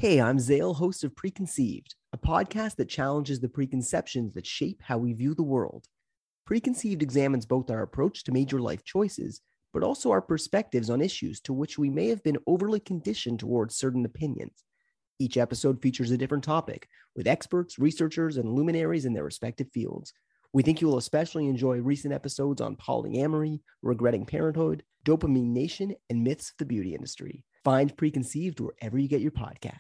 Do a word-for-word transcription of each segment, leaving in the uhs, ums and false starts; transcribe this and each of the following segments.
Hey, I'm Zale, host of Preconceived, a podcast that challenges the preconceptions that shape how we view the world. Preconceived examines both our approach to major life choices, but also our perspectives on issues to which we may have been overly conditioned towards certain opinions. Each episode features a different topic, with experts, researchers, and luminaries in their respective fields. We think you will especially enjoy recent episodes on polyamory, regretting parenthood, Dopamine Nation, and myths of the beauty industry. Find Preconceived wherever you get your podcasts.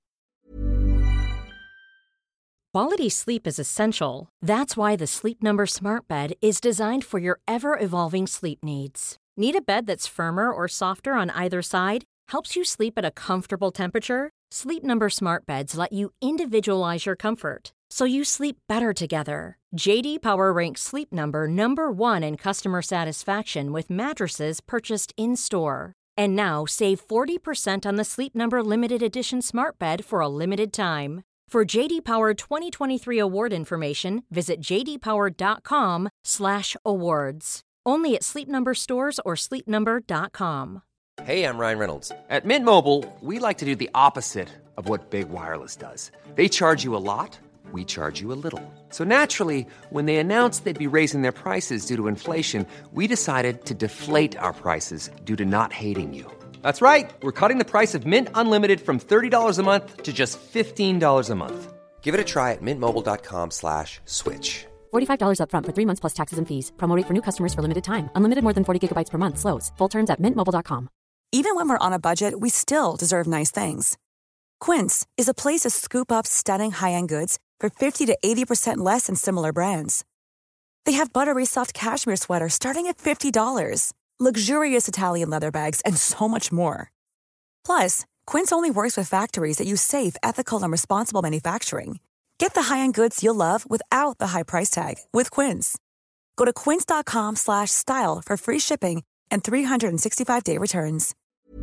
Quality sleep is essential. That's why the Sleep Number Smart Bed is designed for your ever-evolving sleep needs. Need a bed that's firmer or softer on either side? Helps you sleep at a comfortable temperature? Sleep Number Smart Beds let you individualize your comfort, so you sleep better together. J D Power ranks Sleep Number number one in customer satisfaction with mattresses purchased in-store. And now, save forty percent on the Sleep Number Limited Edition Smart Bed for a limited time. For J D Power twenty twenty-three award information, visit jdpower.com slash awards. Only at Sleep Number stores or sleep number dot com. Hey, I'm Ryan Reynolds. At Mint Mobile, we like to do the opposite of what Big Wireless does. They charge you a lot, we charge you a little. So naturally, when they announced they'd be raising their prices due to inflation, we decided to deflate our prices due to not hating you. That's right. We're cutting the price of Mint Unlimited from thirty dollars a month to just fifteen dollars a month. Give it a try at mintmobile.com slash switch. forty-five dollars up front for three months plus taxes and fees. Promo rate for new customers for limited time. Unlimited more than forty gigabytes per month. Slows full terms at mint mobile dot com. Even when we're on a budget, we still deserve nice things. Quince is a place to scoop up stunning high-end goods for fifty to eighty percent less than similar brands. They have buttery soft cashmere sweaters starting at fifty dollars. Luxurious Italian leather bags, and so much more. Plus, Quince only works with factories that use safe, ethical, and responsible manufacturing. Get the high-end goods you'll love without the high price tag with Quince. Go to quince.com slash style for free shipping and three sixty-five day returns.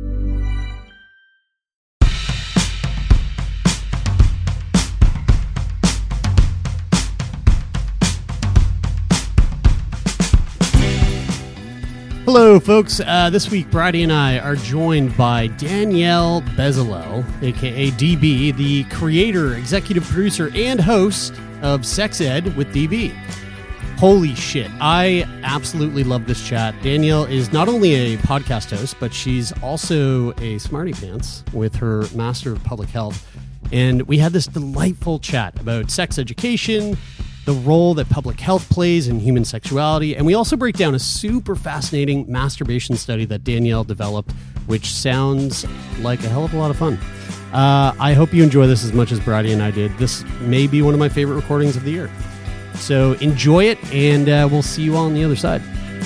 Hello, folks. Uh, this week, Bridie and I are joined by Danielle Bezalel, a k a. D B, the creator, executive producer, and host of Sex Ed with D B. Holy shit. I absolutely love this chat. Danielle is not only a podcast host, but she's also a smarty pants with her Master of Public Health. And we had this delightful chat about sex education, the role that public health plays in human sexuality, and we also break down a super fascinating masturbation study that Danielle developed, which sounds like a hell of a lot of fun. Uh, I hope you enjoy this as much as Bridie and I did. This may be one of my favorite recordings of the year. So enjoy it, and uh, we'll see you all on the other side.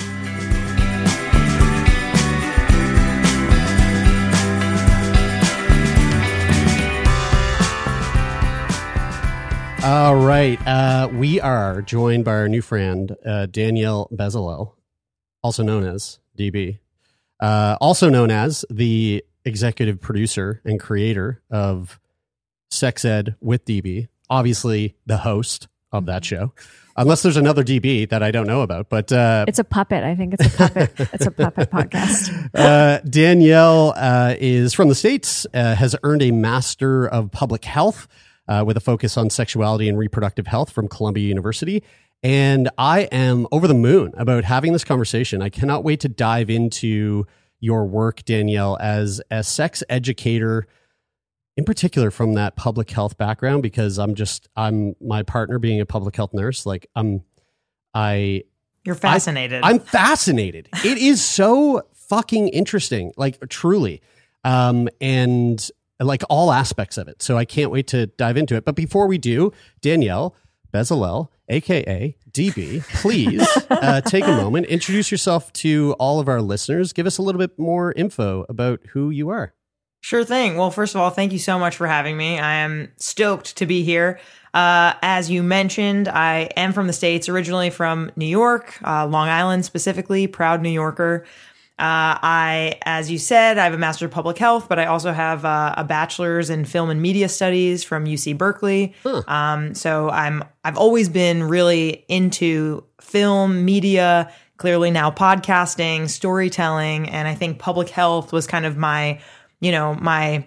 All right. Uh, we are joined by our new friend, uh, Danielle Bezalel, also known as D B, uh, also known as the executive producer and creator of Sex Ed with D B, obviously the host of that show, unless there's another D B that I don't know about. But uh, it's a puppet. I think it's a puppet. It's a puppet podcast. Uh, Danielle uh, is from the States, uh, has earned a Master of Public Health Uh, with a focus on sexuality and reproductive health from Columbia University. And I am over the moon about having this conversation. I cannot wait to dive into your work, Danielle, as a sex educator, in particular from that public health background, because I'm just, I'm my partner being a public health nurse. Like I'm, I, You're fascinated. I, I'm fascinated. It is so fucking interesting, like truly. Um, and like all aspects of it. So I can't wait to dive into it. But before we do, Danielle Bezalel, a k a. D B, please uh, take a moment, introduce yourself to all of our listeners. Give us a little bit more info about who you are. Sure thing. Well, first of all, thank you so much for having me. I am stoked to be here. Uh, as you mentioned, I am from the States, originally from New York, uh, Long Island specifically, proud New Yorker. Uh, I, as you said, I have a Master of Public Health, but I also have uh, a bachelor's in Film and Media Studies from U C Berkeley. Huh. Um, so I'm, I've always been really into film, media, clearly now podcasting, storytelling, and I think public health was kind of my, you know, my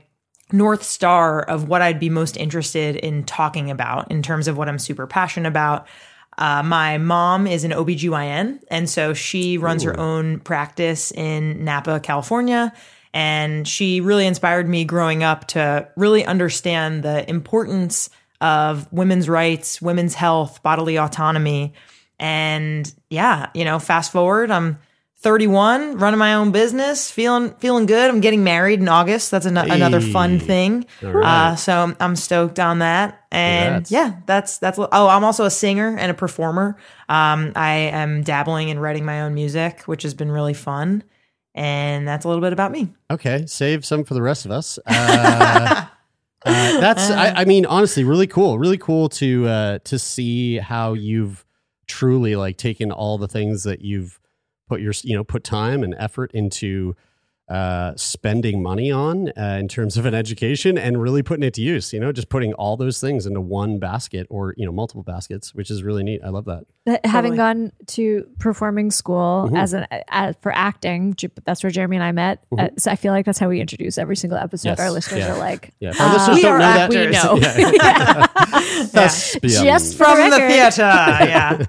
North Star of what I'd be most interested in talking about in terms of what I'm super passionate about. Uh, my mom is an O B G Y N, and so she runs Ooh. her own practice in Napa, California. And she really inspired me growing up to really understand the importance of women's rights, women's health, bodily autonomy. And yeah, you know, fast forward, I'm thirty-one, running my own business, feeling feeling good. I'm getting married in August. That's an- hey. another fun thing. Right. Uh, so I'm stoked on that. And Congrats. yeah, that's that's. Oh, I'm also a singer and a performer. Um, I am dabbling in writing my own music, which has been really fun. And that's a little bit about me. Okay, save some for the rest of us. Uh, uh, that's, I, I mean, honestly, really cool. Really cool to uh, to see how you've truly like taken all the things that you've put your, you know, put time and effort into uh, spending money on uh, in terms of an education and really putting it to use, you know, just putting all those things into one basket or, you know, multiple baskets, which is really neat. I love that. But having totally. gone to performing school mm-hmm. as an uh, for acting, that's where Jeremy and I met. Mm-hmm. Uh, so I feel like that's how we introduce every single episode. Yes. Our listeners yeah. are like, yeah. Our uh, listeners we don't are know act- that. We know. yeah. That's yeah. just from the, the theater. Yeah.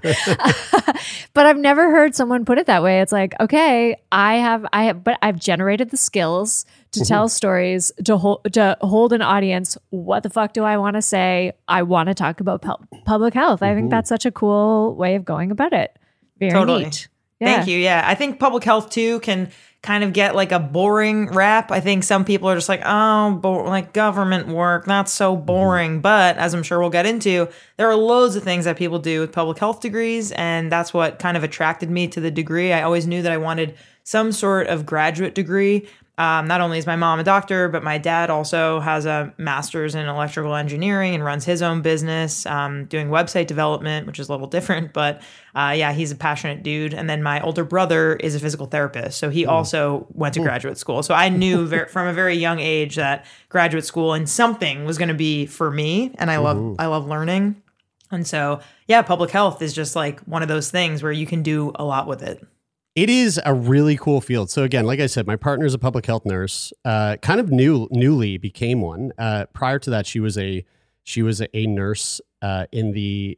But I've never heard someone put it that way. It's like, okay, I have, I have, but I've generated the skills to mm-hmm. tell stories, to hold, to hold an audience. What the fuck do I want to say? I want to talk about pu- public health. Mm-hmm. I think that's such a cool way of going about it. Very totally. neat. Yeah. Thank you. Yeah. I think public health too can kind of get like a boring rap. I think some people are just like, oh, bo- like government work, that's so boring. Mm-hmm. But as I'm sure we'll get into, there are loads of things that people do with public health degrees. And that's what kind of attracted me to the degree. I always knew that I wanted some sort of graduate degree. Um, not only is my mom a doctor, but my dad also has a master's in electrical engineering and runs his own business, um, doing website development, which is a little different. But uh, yeah, he's a passionate dude. And then my older brother is a physical therapist. So he mm. also went to graduate school. So I knew ver- from a very young age that graduate school and something was going to be for me. And I love, mm. I love learning. And so, yeah, public health is just like one of those things where you can do a lot with it. It is a really cool field. So again, like I said, my partner is a public health nurse. Uh, kind of new, newly became one. Uh, prior to that, she was a she was a, a nurse uh, in the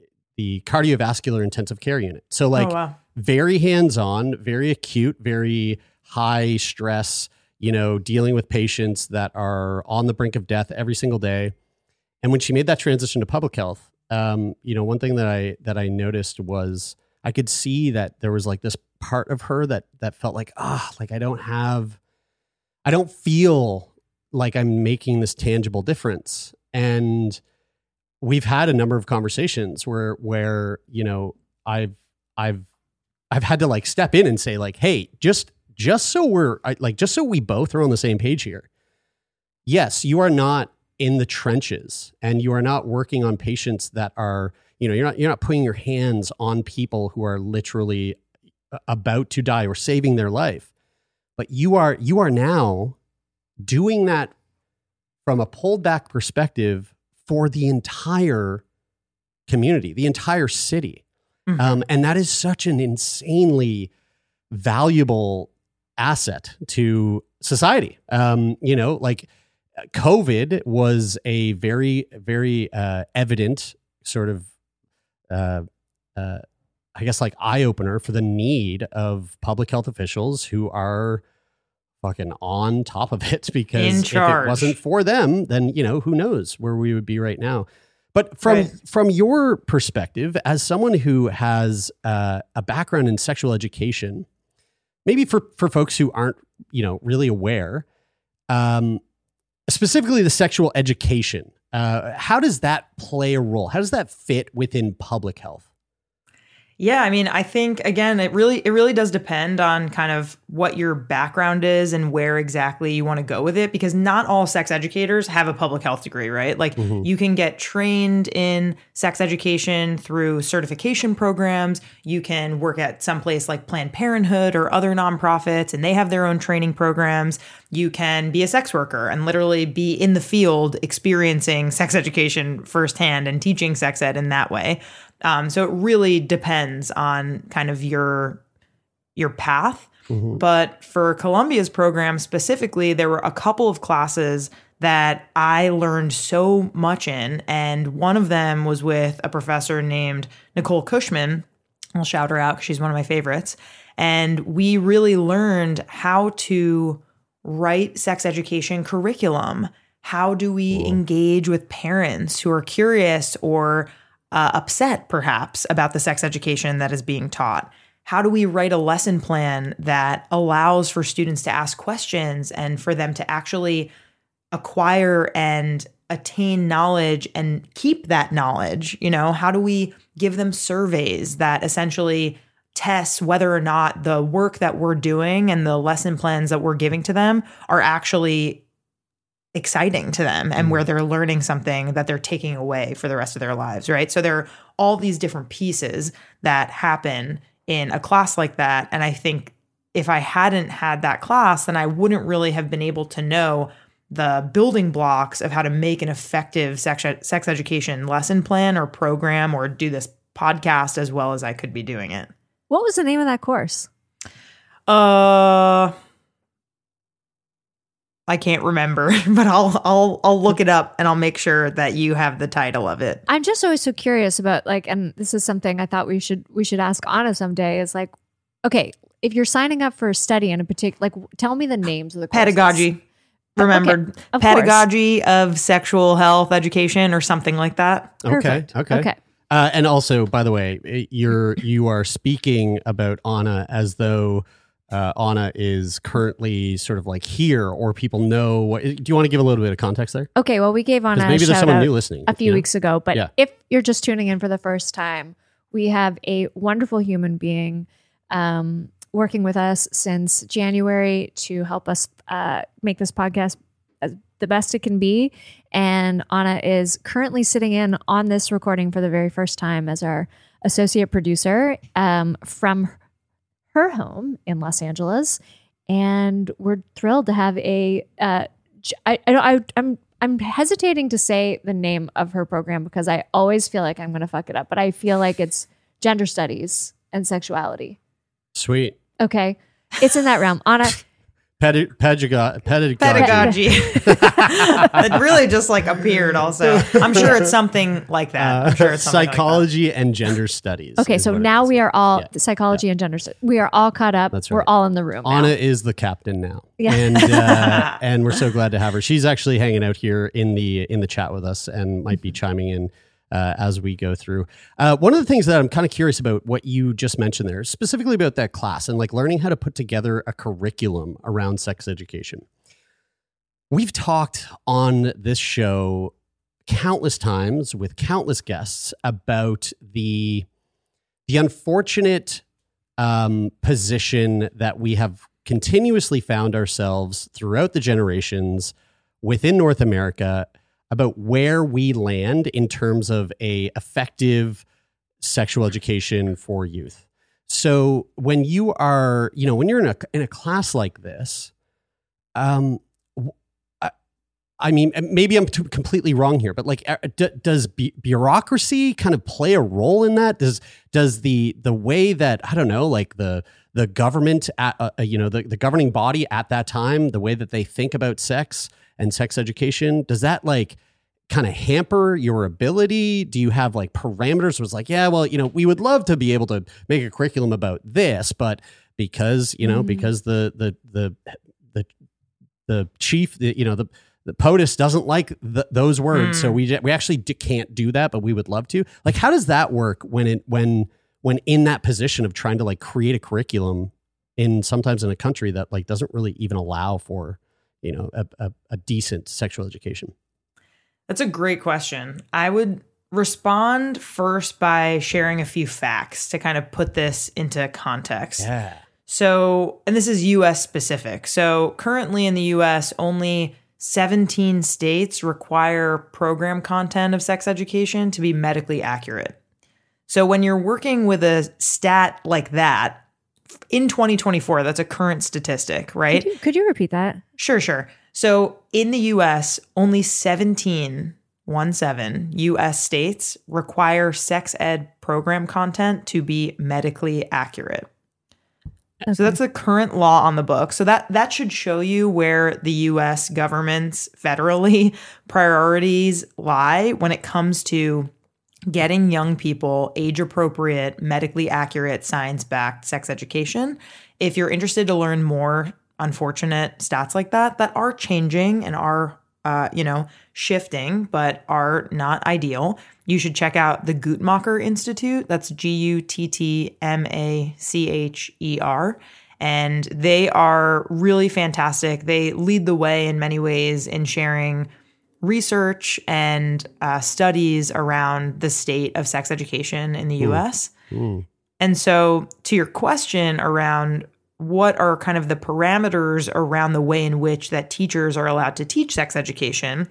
the cardiovascular intensive care unit. So like, oh, wow. very hands on, very acute, very high stress. You know, dealing with patients that are on the brink of death every single day. And when she made that transition to public health, um, you know, one thing that I that I noticed was I could see that there was like this part of her that that felt like, ah, like I don't have, I don't feel like I'm making this tangible difference. And we've had a number of conversations where where you know I've I've I've had to like step in and say like, hey, just just so we're like just so we both are on the same page here. Yes, you are not in the trenches, and you are not working on patients that are, you know, you're not you're not putting your hands on people who are literally about to die or saving their life. But you are you are now doing that from a pulled back perspective for the entire community, the entire city. Mm-hmm. Um, and that is such an insanely valuable asset to society. Um, you know, like COVID was a very, very uh, evident sort of, uh, uh, I guess, like eye opener for the need of public health officials who are fucking on top of it, because if it wasn't for them, then, you know, who knows where we would be right now. But from right. from your perspective, as someone who has uh, a background in sexual education, maybe for, for folks who aren't, you know, really aware, um, specifically the sexual education, uh, how does that play a role? How does that fit within public health? Yeah, I mean, I think, again, it really it really does depend on kind of what your background is and where exactly you want to go with it, because not all sex educators have a public health degree, right? Like mm-hmm. you can get trained in sex education through certification programs. You can work at some place like Planned Parenthood or other nonprofits, and they have their own training programs. You can be a sex worker and literally be in the field experiencing sex education firsthand and teaching sex ed in that way. Um, so it really depends on kind of your your path. Mm-hmm. But for Columbia's program specifically, there were a couple of classes that I learned so much in. And one of them was with a professor named Nicole Cushman. I'll shout her out because she's one of my favorites. And we really learned how to write sex education curriculum. How do we cool. engage with parents who are curious or uh, upset, perhaps, about the sex education that is being taught? How do we write a lesson plan that allows for students to ask questions and for them to actually acquire and attain knowledge and keep that knowledge? You know, how do we give them surveys that essentially test whether or not the work that we're doing and the lesson plans that we're giving to them are actually exciting to them and where they're learning something that they're taking away for the rest of their lives, right? So there are all these different pieces that happen in a class like that. And I think if I hadn't had that class, then I wouldn't really have been able to know the building blocks of how to make an effective sex, sex education lesson plan or program or do this podcast as well as I could be doing it. What was the name of that course? Uh, I can't remember, but I'll I'll I'll look it up and I'll make sure that you have the title of it. I'm just always so curious about, like, and this is something I thought we should we should ask Anna someday, is like, okay, if you're signing up for a study in a particular, like, tell me the names of the courses. Pedagogy. Remembered. Okay, of Pedagogy course. Of sexual health education or something like that. Perfect. Okay. Okay. Okay. Uh, and also, by the way, you're you are speaking about Anna as though uh, Anna is currently sort of like here, or people know. What, do you want to give a little bit of context there? Okay, well, we gave Anna maybe a there's shout someone out new listening a few you know? weeks ago, but Yeah. if you're just tuning in for the first time, we have a wonderful human being um, working with us since January to help us uh, make this podcast as the best it can be. And Anna is currently sitting in on this recording for the very first time as our associate producer um, from her home in Los Angeles. And we're thrilled to have a, uh, I, I, I, I'm, I'm hesitating to say the name of her program because I always feel like I'm going to fuck it up, but I feel like it's gender studies and sexuality. Sweet. Okay. It's in that realm. Anna, Pedi- pedagogy. Pedagogy. Pedagogy. It really just like appeared also. I'm sure it's something like that. I'm sure it's something psychology like that. and gender studies. okay, is so what it now is. we are all Yeah. psychology and gender studies. We are all caught up. That's We're right. all in the room now. Anna is the captain now. Yeah. And uh, and we're so glad to have her. She's actually hanging out here in the in the chat with us and might be chiming in uh, as we go through. Uh, one of the things that I'm kind of curious about what you just mentioned there, specifically about that class and like learning how to put together a curriculum around sex education. We've talked on this show countless times with countless guests about the the unfortunate um, position that we have continuously found ourselves throughout the generations within North America about where we land in terms of a effective sexual education for youth. So when you are, you know, when you're in a in a class like this, um, I, I mean, maybe I'm t- completely wrong here, but like, d- does bu- bureaucracy kind of play a role in that? Does does the the way that I don't know, like the the government, at, uh, you know, the, the governing body at that time, the way that they think about sex and sex education, does that like kind of hamper your ability? Do you have like parameters where it's like, yeah, well, you know, we would love to be able to make a curriculum about this, but because, you know, mm. because the, the, the, the, the chief, the, you know, the, the POTUS doesn't like the, those words. Mm. So we, we actually d- can't do that, but we would love to. Like, how does that work when it, when, when in that position of trying to like create a curriculum in sometimes in a country that like doesn't really even allow for, you know, a, a, a decent sexual education? That's a great question. I would respond first by sharing a few facts to kind of put this into context. Yeah. So, and this is U S specific. So currently in the U S, only seventeen states require program content of sex education to be medically accurate. So when you're working with a stat like that, in twenty twenty-four, that's a current statistic, right? Could you, could you repeat that? Sure, sure. So in the U S, only seventeen, one seven U S states require sex ed program content to be medically accurate. So that's the current law on the book. So that that should show you where the U S government's federally priorities lie when it comes to getting young people age-appropriate, medically accurate, science-backed sex education. If you're interested to learn more unfortunate stats like that, that are changing and are, uh, you know, shifting, but are not ideal, you should check out the Guttmacher Institute. That's G U T T M A C H E R. And they are really fantastic. They lead the way in many ways in sharing research and uh, studies around the state of sex education in the U S. Mm. And so to your question around what are kind of the parameters around the way in which that teachers are allowed to teach sex education,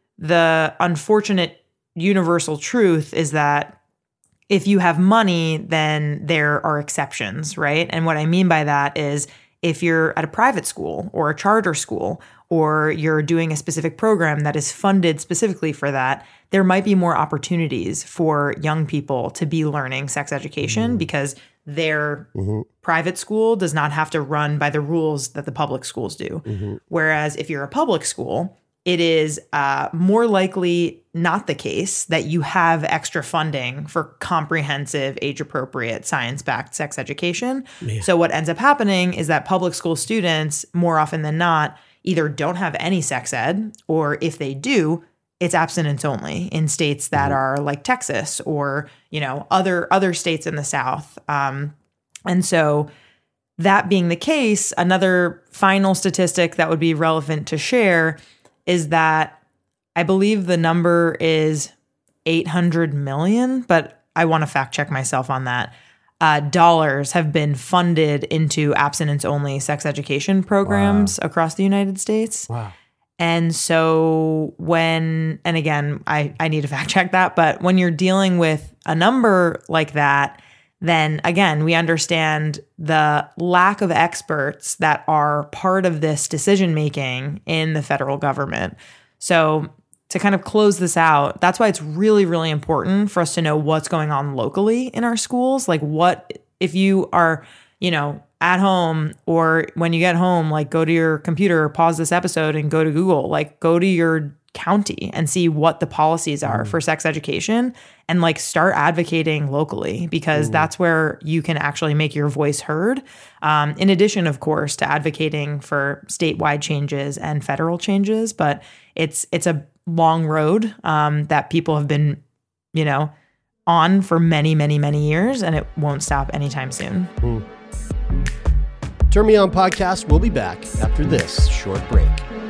the unfortunate universal truth is that if you have money, then there are exceptions, right? And what I mean by that is if you're at a private school or a charter school, or you're doing a specific program that is funded specifically for that, there might be more opportunities for young people to be learning sex education mm-hmm. because their mm-hmm. private school does not have to run by the rules that the public schools do. Mm-hmm. Whereas if you're a public school, it is uh, more likely not the case that you have extra funding for comprehensive, age-appropriate, science-backed sex education. Man. So what ends up happening is that public school students, more often than not, either don't have any sex ed, or if they do, it's abstinence only in states that mm-hmm. are like Texas or, you know, other other states in the South. Um, and so that being the case, another final statistic that would be relevant to share is that I believe the number is eight hundred million, but I want to fact check myself on that. Uh, dollars have been funded into abstinence-only sex education programs wow. across the United States. Wow. And so when, and again, I, I need to fact check that, but when you're dealing with a number like that, then again, we understand the lack of experts that are part of this decision-making in the federal government. So to kind of close this out, that's why it's really, really important for us to know what's going on locally in our schools. Like what, if you are, you know, at home or when you get home, like go to your computer, pause this episode and go to Google, like go to your county and see what the policies are mm. for sex education and like start advocating locally because mm. that's where you can actually make your voice heard. Um, in addition, of course, to advocating for statewide changes and federal changes, but it's, it's a long road um, that people have been, you know, on for many, many, many years, and it won't stop anytime soon. Mm. Turn Me On podcast will be back after this short break.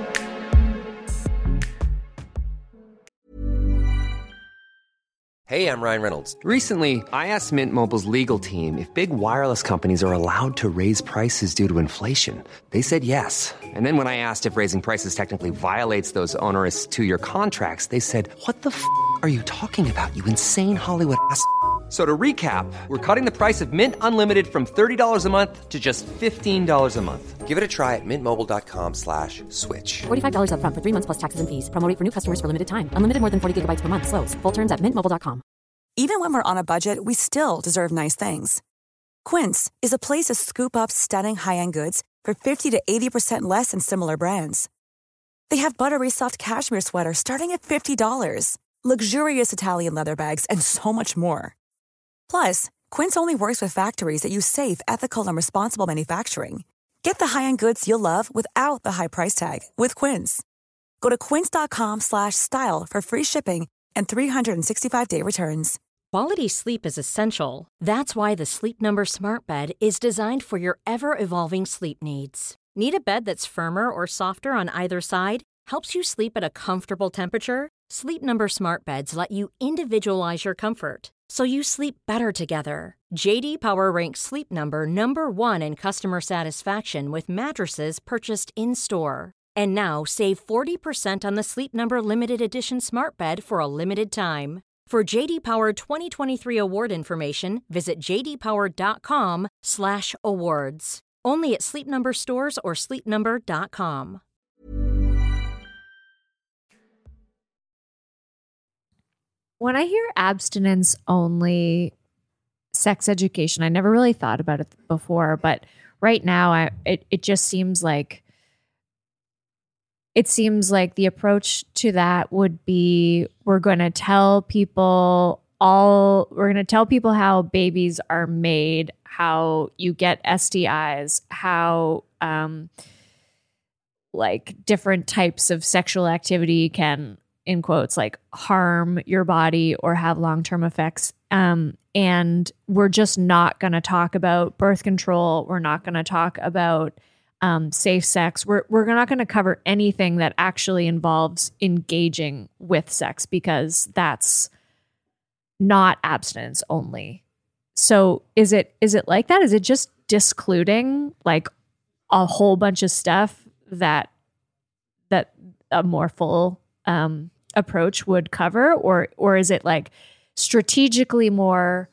Hey, I'm Ryan Reynolds. Recently, I asked Mint Mobile's legal team if big wireless companies are allowed to raise prices due to inflation. They said yes. And then when I asked if raising prices technically violates those onerous two-year contracts, they said, "What the f*** are you talking about, you insane Hollywood ass f- So to recap, we're cutting the price of Mint Unlimited from thirty dollars a month to just fifteen dollars a month. Give it a try at mintmobile.com slash switch. forty-five dollars up front for three months plus taxes and fees. Promo rate for new customers for limited time. Unlimited more than forty gigabytes per month. Slows full terms at mint mobile dot com. Even when we're on a budget, we still deserve nice things. Quince is a place to scoop up stunning high-end goods for fifty to eighty percent less than similar brands. They have buttery soft cashmere sweaters starting at fifty dollars, luxurious Italian leather bags, and so much more. Plus, Quince only works with factories that use safe, ethical, and responsible manufacturing. Get the high-end goods you'll love without the high price tag with Quince. Go to quince.com slash style for free shipping and three sixty-five day returns. Quality sleep is essential. That's why the Sleep Number Smart Bed is designed for your ever-evolving sleep needs. Need a bed that's firmer or softer on either side? Helps you sleep at a comfortable temperature? Sleep Number Smart Beds let you individualize your comfort, so you sleep better together. J D Power ranks Sleep Number number one in customer satisfaction with mattresses purchased in-store. And now save forty percent on the Sleep Number Limited Edition Smart Bed for a limited time. For J D Power twenty twenty-three award information, visit jdpower.com slash awards. Only at Sleep Number stores or sleep number dot com. When I hear abstinence only sex education, I never really thought about it before, but right now, I it it just seems like it seems like the approach to that would be we're going to tell people all we're going to tell people how babies are made, how you get S T Is, how um like different types of sexual activity can, in quotes, like harm your body or have long-term effects. Um, and we're just not going to talk about birth control. We're not going to talk about um, safe sex. We're, we're not going to cover anything that actually involves engaging with sex because that's not abstinence only. So is it is it like that? Is it just discluding like a whole bunch of stuff that that a more full um, approach would cover, or or is it like strategically more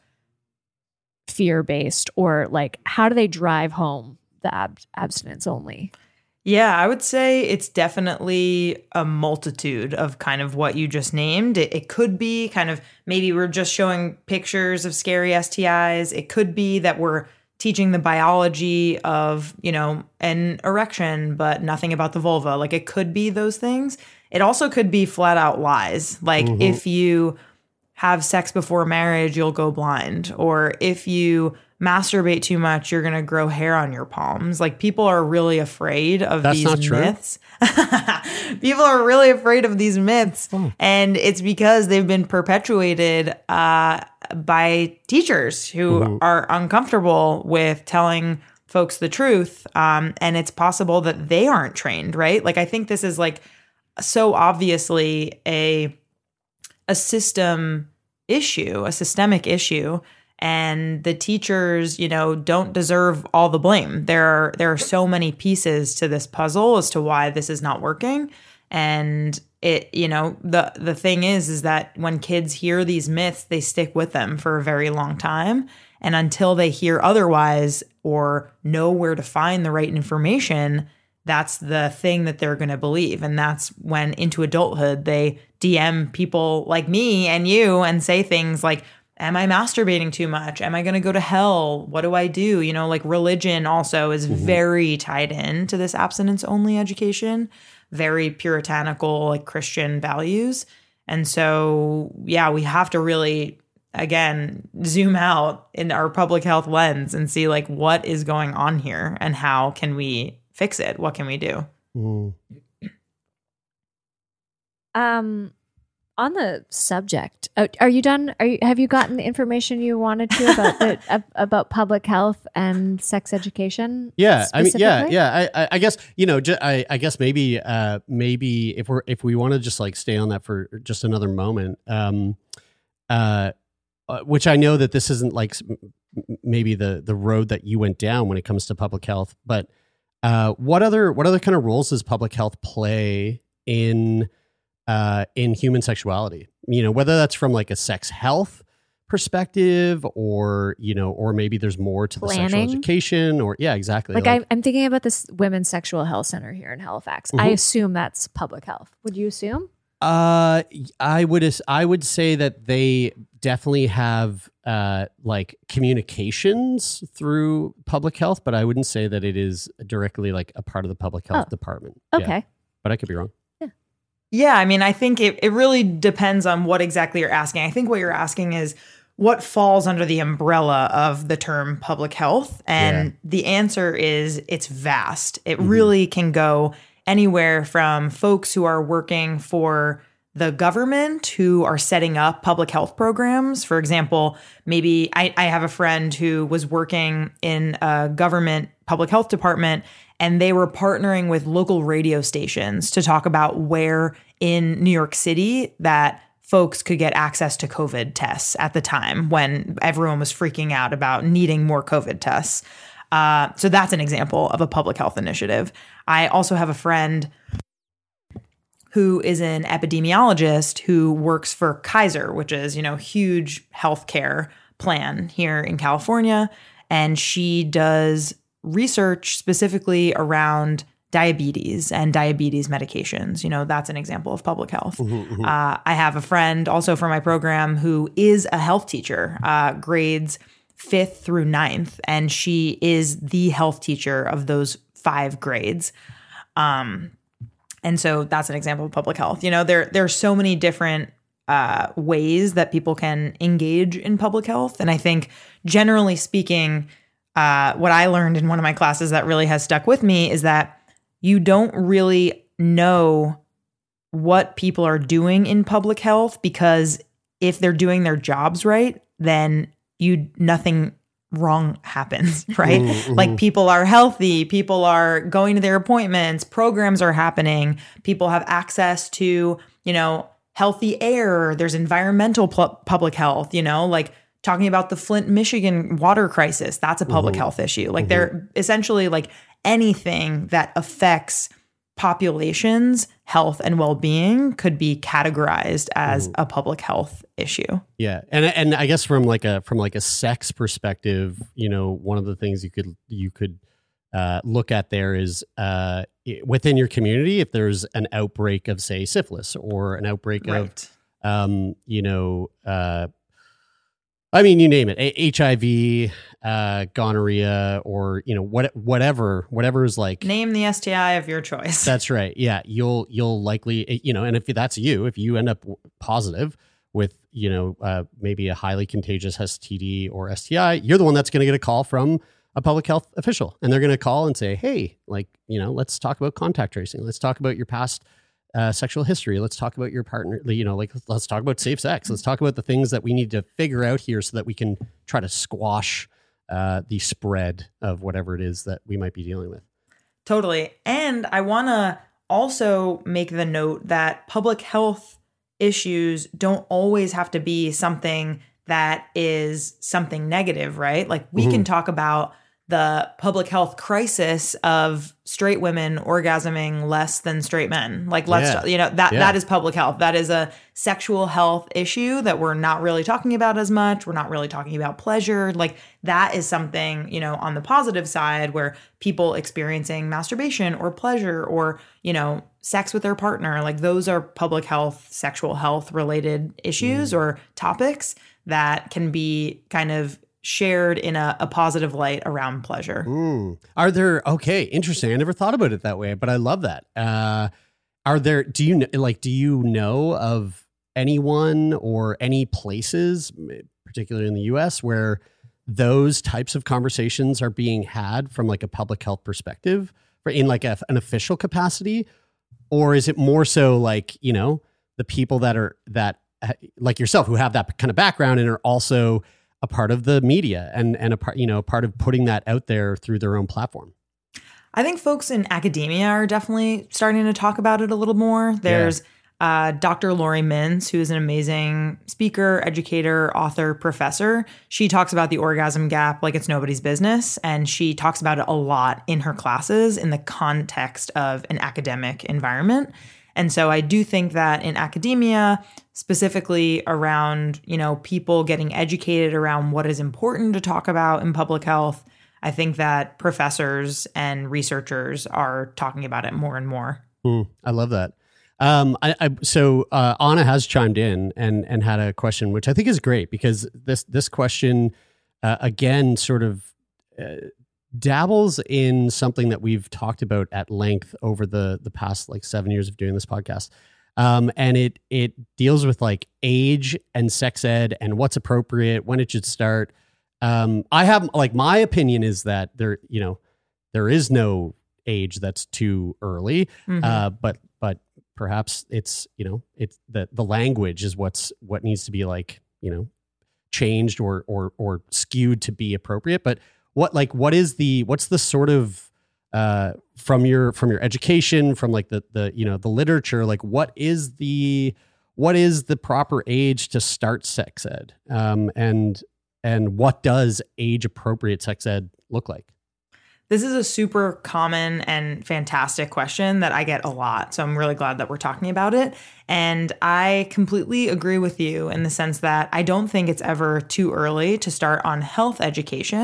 fear-based, or like how do they drive home the ab- abstinence only? Yeah, I would say it's definitely a multitude of kind of what you just named. It, it could be kind of maybe we're just showing pictures of scary S T Is. It could be that we're teaching the biology of, you know, an erection, but nothing about the vulva. Like it could be those things. It also could be flat out lies. Like mm-hmm. if you have sex before marriage, you'll go blind. Or if you masturbate too much, you're going to grow hair on your palms. Like people are really afraid of That's these not true. myths. People are really afraid of these myths. Oh. And it's because they've been perpetuated uh, by teachers who mm-hmm. are uncomfortable with telling folks the truth. Um, and it's possible that they aren't trained, right? Like I think this is like so obviously a a system issue, a systemic issue. And the teachers, you know, don't deserve all the blame. There are there are so many pieces to this puzzle as to why this is not working. And it, you know, the the thing is, is that when kids hear these myths, they stick with them for a very long time. And until they hear otherwise or know where to find the right information, that's the thing that they're going to believe. And that's when into adulthood, they D M people like me and you and say things like, am I masturbating too much? Am I going to go to hell? What do I do? You know, like religion also is mm-hmm. very tied in to this abstinence only education, very puritanical, like Christian values. And so, yeah, we have to really, again, zoom out in our public health lens and see like what is going on here and how can we fix it? What can we do? Mm. Um, on the subject, uh, are you done? Are you, have you gotten the information you wanted to about the uh, about public health and sex education? Yeah, I mean, yeah, yeah. I, I guess you know, j- I, I guess maybe, uh, maybe if we're if we want to just like stay on that for just another moment, um, uh, uh, which I know that this isn't like maybe the the road that you went down when it comes to public health, but uh, what other what other kind of roles does public health play in uh, in human sexuality? You know, whether that's from like a sex health perspective or, you know, or maybe there's more to the Planning. sexual education or, yeah, exactly. Like, like I, I'm thinking about this Women's Sexual Health Center here in Halifax. Mm-hmm. I assume that's public health. Would you assume? Uh, I would, I would say that they definitely have uh, like communications through public health, but I wouldn't say that it is directly like a part of the public health oh. department. Okay. Yeah. But I could be wrong. Yeah, I mean, I think it, it really depends on what exactly you're asking. I think what you're asking is what falls under the umbrella of the term public health. And yeah. the answer is it's vast. It mm-hmm. really can go anywhere from folks who are working for the government who are setting up public health programs. For example, maybe I, I have a friend who was working in a government public health department, and they were partnering with local radio stations to talk about where in New York City that folks could get access to COVID tests at the time when everyone was freaking out about needing more COVID tests. Uh, so that's an example of a public health initiative. I also have a friend who is an epidemiologist who works for Kaiser, which is, you know, huge healthcare plan here in California. And she does research specifically around diabetes and diabetes medications. You know, that's an example of public health. Mm-hmm, mm-hmm. Uh, I have a friend also from my program who is a health teacher, uh, grades fifth through ninth, and she is the health teacher of those five grades. Um, and so that's an example of public health. You know, there there are so many different uh, ways that people can engage in public health, and I think generally speaking, uh, what I learned in one of my classes that really has stuck with me is that you don't really know what people are doing in public health, because if they're doing their jobs right, then you nothing wrong happens, right? Mm-hmm. Like people are healthy, people are going to their appointments, programs are happening, people have access to, you know, healthy air, there's environmental pu- public health, you know, like talking about the Flint, Michigan water crisis, that's a public mm-hmm. health issue. Like mm-hmm. they're essentially like anything that affects populations' health and well-being could be categorized as mm. a public health issue. Yeah, and and I guess from like a from like a sex perspective, you know, one of the things you could you could uh, look at there is uh, within your community, if there's an outbreak of, say, syphilis or an outbreak right. of, um, you know, uh, I mean, you name it, H I V, uh, gonorrhea, or, you know, what, whatever, whatever is like. Name the S T I of your choice. That's right. Yeah. You'll, you'll likely, you know, and if that's you, if you end up positive with, you know, uh, maybe a highly contagious S T D or S T I, you're the one that's going to get a call from a public health official. And they're going to call and say, hey, like, you know, let's talk about contact tracing. Let's talk about your past Uh, sexual history. Let's talk about your partner, you know, like let's talk about safe sex. Let's talk about the things that we need to figure out here so that we can try to squash uh, the spread of whatever it is that we might be dealing with. Totally. And I want to also make the note that public health issues don't always have to be something that is something negative, right? Like we mm-hmm. can talk about the public health crisis of straight women orgasming less than straight men. Like, let's, yeah. you know, that, yeah. that is public health. That is a sexual health issue that we're not really talking about as much. We're not really talking about pleasure. Like that is something, you know, on the positive side where people experiencing masturbation or pleasure or, you know, sex with their partner, like those are public health, sexual health related issues mm. or topics that can be kind of shared in a, a positive light around pleasure. Mm. Are there, okay, interesting. I never thought about it that way, but I love that. Uh, are there, do you like, do you know of anyone or any places, particularly in the U S, where those types of conversations are being had from like a public health perspective in like a, an official capacity? Or is it more so like, you know, the people that are, that like yourself who have that kind of background and are also a part of the media and, and a part, you know, part of putting that out there through their own platform? I think folks in academia are definitely starting to talk about it a little more. There's yeah. uh, Doctor Lori Mintz, who is an amazing speaker, educator, author, professor. She talks about the orgasm gap like it's nobody's business. And she talks about it a lot in her classes in the context of an academic environment. And so I do think that in academia, specifically around, you know, people getting educated around what is important to talk about in public health, I think that professors and researchers are talking about it more and more. Mm, I love that. Um, I, I, so uh, Anna has chimed in and and had a question, which I think is great because this this question uh, again sort of uh, dabbles in something that we've talked about at length over the the past like seven years of doing this podcast. Um, and it it deals with like age and sex ed and what's appropriate, when it should start. Um, I have like my opinion is that there, you know, there is no age that's too early. Mm-hmm. Uh, but but perhaps it's, you know, it's the the language is what's what needs to be like, you know, changed or or or skewed to be appropriate. But what like what is the what's the sort of uh, from your from your education, from like the the you know the literature, like what is the what is the proper age to start sex ed, um, and and what does age appropriate sex ed look like? This is a super common and fantastic question that I get a lot. So I'm really glad that we're talking about it. And I completely agree with you in the sense that I don't think it's ever too early to start on health education.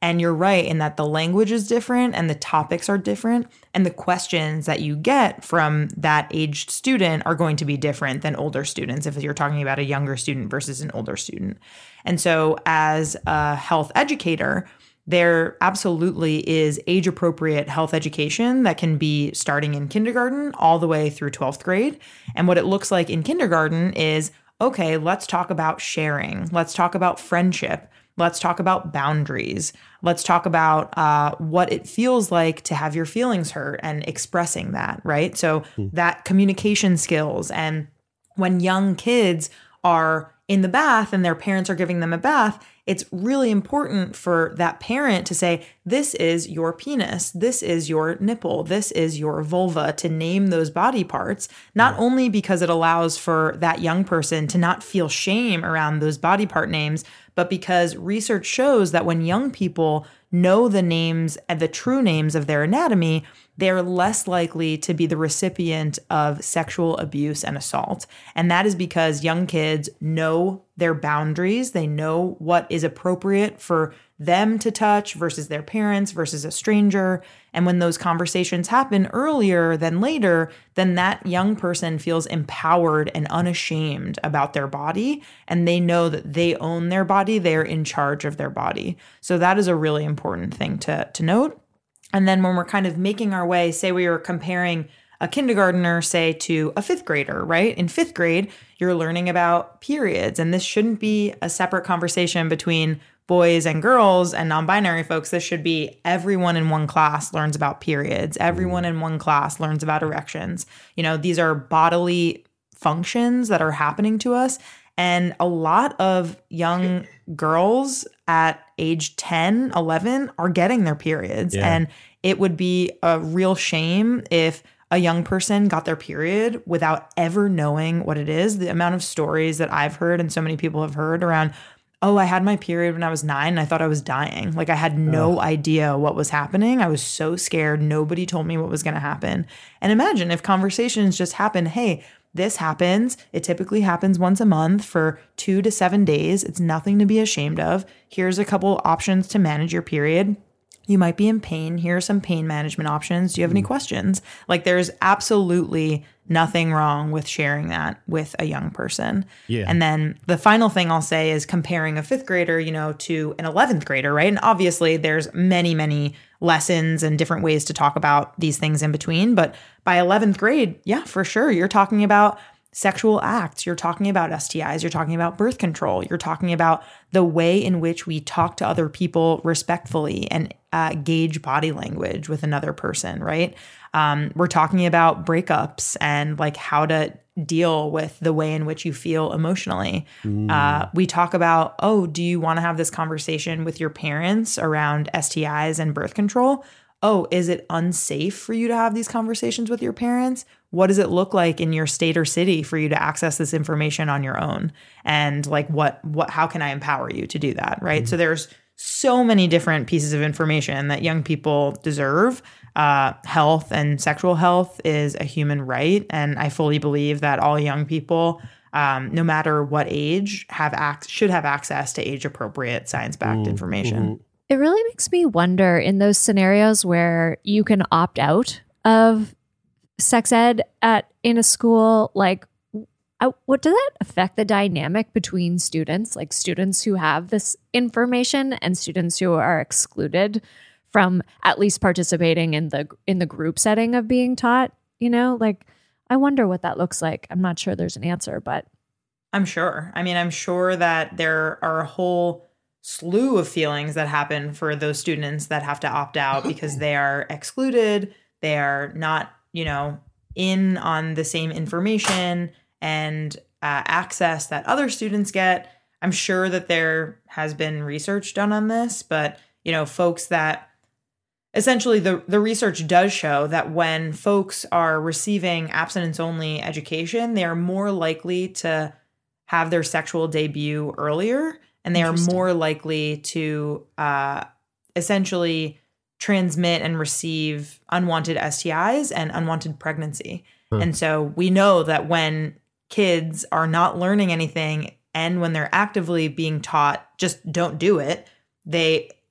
And you're right in that the language is different and the topics are different. And the questions that you get from that aged student are going to be different than older students if you're talking about a younger student versus an older student. And so as a health educator, there absolutely is age-appropriate health education that can be starting in kindergarten all the way through twelfth grade. And what it looks like in kindergarten is, okay, let's talk about sharing. Let's talk about friendship. Let's talk about boundaries. Let's talk about uh, what it feels like to have your feelings hurt and expressing that, right? So mm. that communication skills. And when young kids are in the bath and their parents are giving them a bath, it's really important for that parent to say, this is your penis, this is your nipple, this is your vulva, to name those body parts, not only because it allows for that young person to not feel shame around those body part names, but because research shows that when young people know the names and the true names of their anatomy, they're less likely to be the recipient of sexual abuse and assault. And that is because young kids know their boundaries. They know what is appropriate for them to touch versus their parents versus a stranger. And when those conversations happen earlier than later, then that young person feels empowered and unashamed about their body. And they know that they own their body. They're in charge of their body. So that is a really important thing to, to note. And then when we're kind of making our way, say we were comparing a kindergartner, say, to a fifth grader, right? In fifth grade, you're learning about periods. And this shouldn't be a separate conversation between boys and girls and non-binary folks. This should be everyone in one class learns about periods. Everyone in one class learns about erections. You know, these are bodily functions that are happening to us. And a lot of young girls at age ten, eleven are getting their periods. Yeah. And it would be a real shame if a young person got their period without ever knowing what it is. The amount of stories that I've heard and so many people have heard around, oh, I had my period when I was nine and I thought I was dying. Like I had no Ugh. idea what was happening. I was so scared. Nobody told me what was going to happen. And imagine if conversations just happen, hey, this happens. It typically happens once a month for two to seven days. It's nothing to be ashamed of. Here's a couple options to manage your period. You might be in pain. Here are some pain management options. Do you have any questions? Like there's absolutely nothing wrong with sharing that with a young person. Yeah. And then the final thing I'll say is comparing a fifth grader, you know, to an eleventh grader, right? And obviously there's many, many lessons and different ways to talk about these things in between. But by eleventh grade, yeah, for sure, you're talking about sexual acts. You're talking about S T Is. You're talking about birth control. You're talking about the way in which we talk to other people respectfully and uh, gauge body language with another person, right? Um, we're talking about breakups and like how to deal with the way in which you feel emotionally. Mm. Uh, we talk about, oh, do you want to have this conversation with your parents around S T Is and birth control? Oh, is it unsafe for you to have these conversations with your parents? What does it look like in your state or city for you to access this information on your own? And like, what, what, how can I empower you to do that? Right. Mm-hmm. So there's so many different pieces of information that young people deserve. Uh, health and sexual health is a human right. And I fully believe that all young people, um, no matter what age, have ac- should have access to age appropriate science-backed mm-hmm. information. It really makes me wonder in those scenarios where you can opt out of sex ed at in a school, like I, what does that affect the dynamic between students, like students who have this information and students who are excluded from at least participating in the in the group setting of being taught? You know, like I wonder what that looks like. I'm not sure there's an answer, but I'm sure. I mean, I'm sure that there are a whole slew of feelings that happen for those students that have to opt out because they are excluded. They are not, you know, in on the same information and uh, access that other students get. I'm sure that there has been research done on this, but, you know, folks that essentially the, the research does show that when folks are receiving abstinence-only education, they are more likely to have their sexual debut earlier, and they are more likely to uh, essentially transmit and receive unwanted S T Is and unwanted pregnancy. Huh. And so we know that when kids are not learning anything and when they're actively being taught, just don't do it, they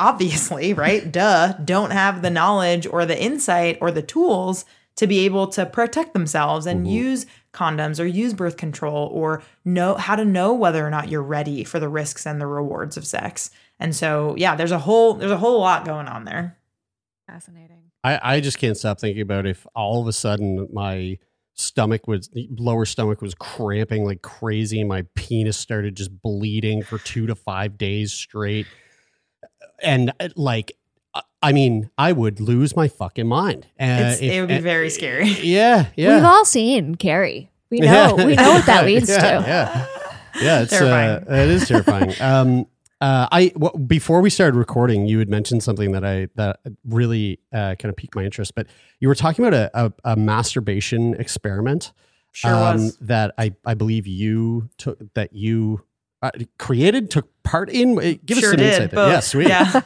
obviously, right? Duh, don't have the knowledge or the insight or the tools to be able to protect themselves and mm-hmm. use condoms or use birth control or know how to know whether or not you're ready for the risks and the rewards of sex. And so, yeah, there's a whole there's a whole lot going on there. Fascinating. I, I just can't stop thinking about if all of a sudden my stomach was lower stomach was cramping like crazy and my penis started just bleeding for two to five days straight. And like, I mean, I would lose my fucking mind. Uh, if, it would be uh, very scary. Yeah, yeah. We've all seen Carrie. We know. We know what that leads yeah, to. Yeah, yeah. It's uh, it is terrifying. Um, uh, I well, before we started recording, you had mentioned something that I that really uh, kind of piqued my interest. But you were talking about a, a, a masturbation experiment. Sure um, was. That I I believe you took that you uh, created, took part in. Give sure us some did, insight there. Yes, sweet. Yeah.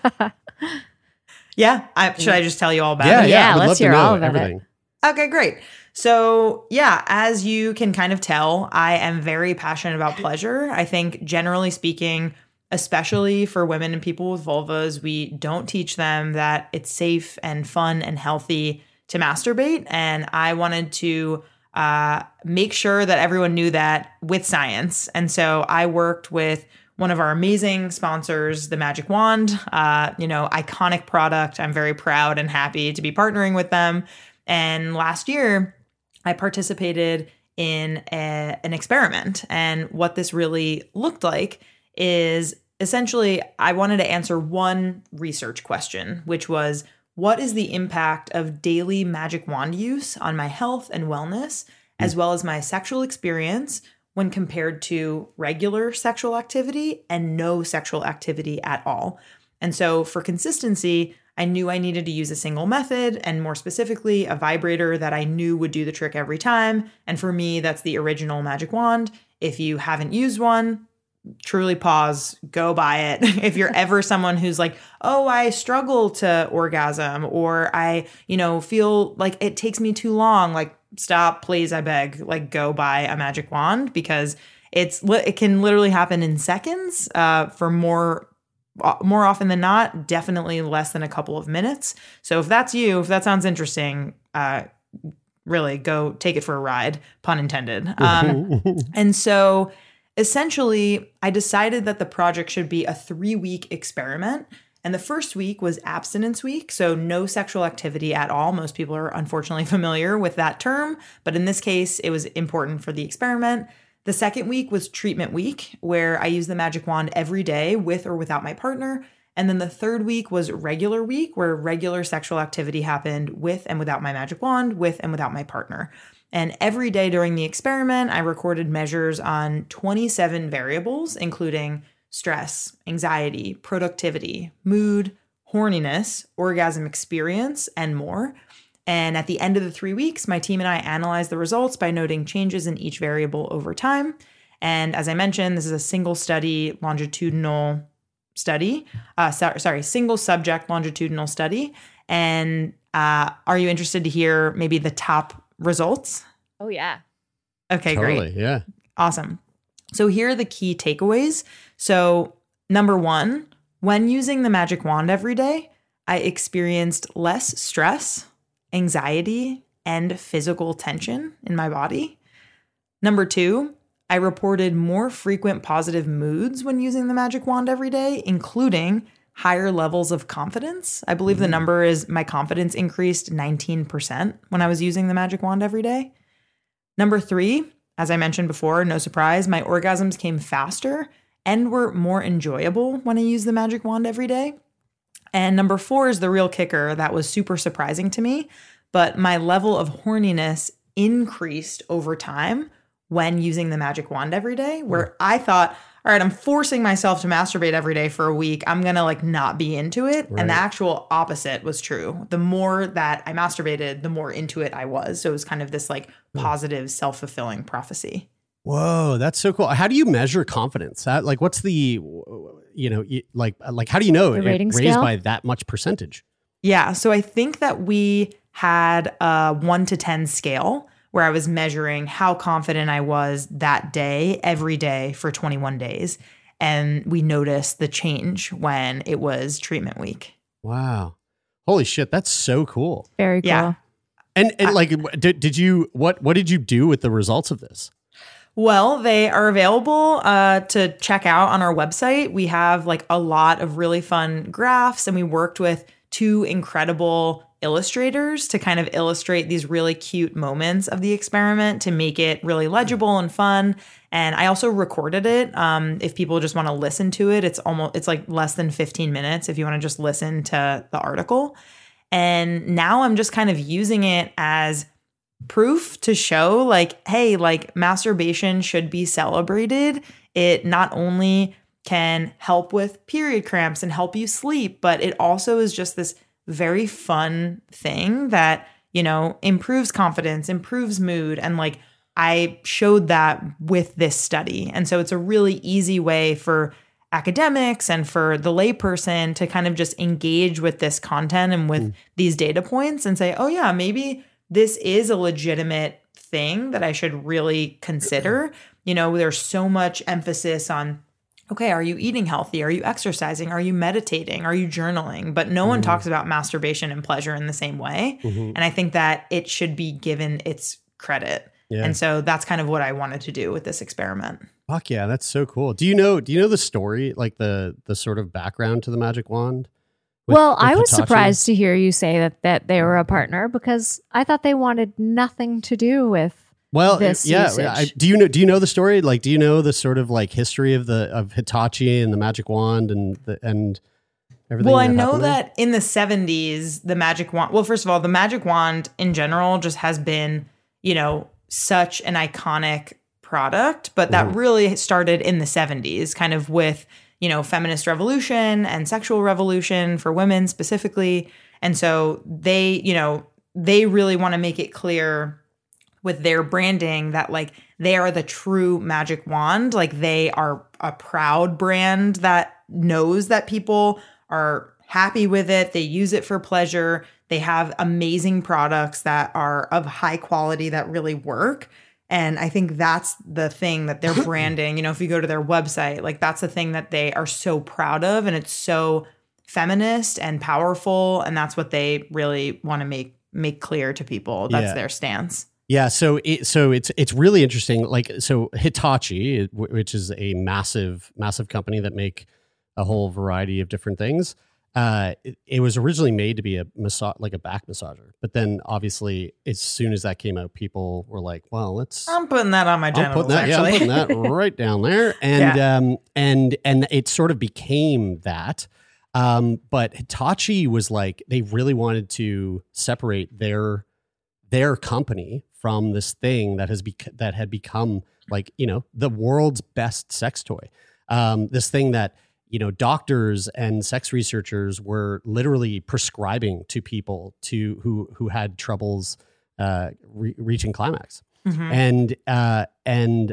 Yeah, I, should I just tell you all about yeah, it? Yeah, yeah, I'd let's love hear to know all about everything. it. Okay, great. So, yeah, as you can kind of tell, I am very passionate about pleasure. I think generally speaking, especially for women and people with vulvas, we don't teach them that it's safe and fun and healthy to masturbate. And I wanted to uh, make sure that everyone knew that with science. And so I worked with one of our amazing sponsors, the Magic Wand, uh, you know, iconic product. I'm very proud and happy to be partnering with them. And last year, I participated in a, an experiment. And what this really looked like is essentially, I wanted to answer one research question, which was, what is the impact of daily Magic Wand use on my health and wellness, as well as my sexual experience when compared to regular sexual activity and no sexual activity at all? And so for consistency, I knew I needed to use a single method, and more specifically, a vibrator that I knew would do the trick every time. And for me, that's the original Magic Wand. If you haven't used one, truly pause, go buy it. If you're ever someone who's like, oh, I struggle to orgasm, or I, you know, feel like it takes me too long, like, stop, please, I beg, like, go buy a Magic Wand, because it's it can literally happen in seconds. Uh, for more more often than not, definitely less than a couple of minutes. So if that's you, if that sounds interesting, uh, really go take it for a ride, pun intended. Um, and so essentially, I decided that the project should be a three-week experiment. And the first week was abstinence week, so no sexual activity at all. Most people are unfortunately familiar with that term, but in this case, it was important for the experiment. The second week was treatment week, where I used the Magic Wand every day with or without my partner. And then the third week was regular week, where regular sexual activity happened with and without my Magic Wand, with and without my partner. And every day during the experiment, I recorded measures on twenty-seven variables, including stress, anxiety, productivity, mood, horniness, orgasm experience, and more. And at the end of the three weeks, my team and I analyzed the results by noting changes in each variable over time. And as I mentioned, this is a single study longitudinal study, uh, so, sorry, single subject longitudinal study. And uh, are you interested to hear maybe the top results? Oh, yeah. Okay, totally, great. Yeah. Awesome. So here are the key takeaways. So number one, when using the Magic Wand every day, I experienced less stress, anxiety, and physical tension in my body. Number two, I reported more frequent positive moods when using the Magic Wand every day, including higher levels of confidence. I believe mm-hmm. the number is my confidence increased nineteen percent when I was using the Magic Wand every day. Number three, as I mentioned before, no surprise, my orgasms came faster and were more enjoyable when I used the Magic Wand every day. And number four is the real kicker that was super surprising to me, but my level of horniness increased over time when using the Magic Wand every day, where I thought, all right, I'm forcing myself to masturbate every day for a week. I'm going to like not be into it. Right. And the actual opposite was true. The more that I masturbated, the more into it I was. So it was kind of this like positive self-fulfilling prophecy. Whoa, that's so cool. How do you measure confidence? How, like, what's the, you know, like, like, how do you know the it rating raised scale? by that much percentage? Yeah. So I think that we had a one to ten scale where I was measuring how confident I was that day, every day for twenty-one days. And we noticed the change when it was treatment week. Wow. Holy shit. That's so cool. Very cool. Yeah. And, and I- like, did, did you, what, what did you do with the results of this? Well, they are available uh, to check out on our website. We have like a lot of really fun graphs, and we worked with two incredible illustrators to kind of illustrate these really cute moments of the experiment to make it really legible and fun. And I also recorded it. Um, if people just want to listen to it, it's almost, it's like less than fifteen minutes if you want to just listen to the article. And now I'm just kind of using it as proof to show like, hey, like masturbation should be celebrated. It not only can help with period cramps and help you sleep, but it also is just this very fun thing that, you know, improves confidence, improves mood. And like, I showed that with this study. And so it's a really easy way for academics and for the layperson to kind of just engage with this content and with mm. these data points and say, oh yeah, maybe this is a legitimate thing that I should really consider. You know, there's so much emphasis on, okay, are you eating healthy? Are you exercising? Are you meditating? Are you journaling? But no mm-hmm. one talks about masturbation and pleasure in the same way. Mm-hmm. And I think that it should be given its credit. Yeah. And so that's kind of what I wanted to do with this experiment. Fuck yeah, that's so cool. Do you know, do you know the story, like the the sort of background to the magic wand? With, well, with I was Hitachi? surprised to hear you say that that they were a partner because I thought they wanted nothing to do with well, this yeah. usage. I, do you know? Do you know the story? Like, do you know the sort of like history of the of Hitachi and the magic wand and the and everything? Well, I that know that in the seventies, the magic wand. Well, first of all, the magic wand in general just has been, you know, such an iconic product, but that mm-hmm. really started in the seventies, kind of with, you know, feminist revolution and sexual revolution for women specifically. And so they, you know, they really want to make it clear with their branding that like they are the true magic wand. Like they are a proud brand that knows that people are happy with it. They use it for pleasure. They have amazing products that are of high quality that really work. And I think that's the thing that they're branding. You know, if you go to their website, like that's the thing that they are so proud of. And it's so feminist and powerful. And that's what they really want to make make clear to people. That's yeah. their stance. Yeah. So it, so it's it's really interesting. Like, so Hitachi, which is a massive, massive company that make a whole variety of different things. Uh, it, it was originally made to be a massage, like a back massager, but then obviously, as soon as that came out, people were like, "Well, let's." I'm putting that on my genitals. That, yeah, I'm putting that right down there, and yeah. um, and and it sort of became that. Um, but Hitachi was like, they really wanted to separate their their company from this thing that has bec- that had become like, you know, the world's best sex toy. Um, this thing that, you know, doctors and sex researchers were literally prescribing to people to who who had troubles uh, re- reaching climax. Mm-hmm. And uh, and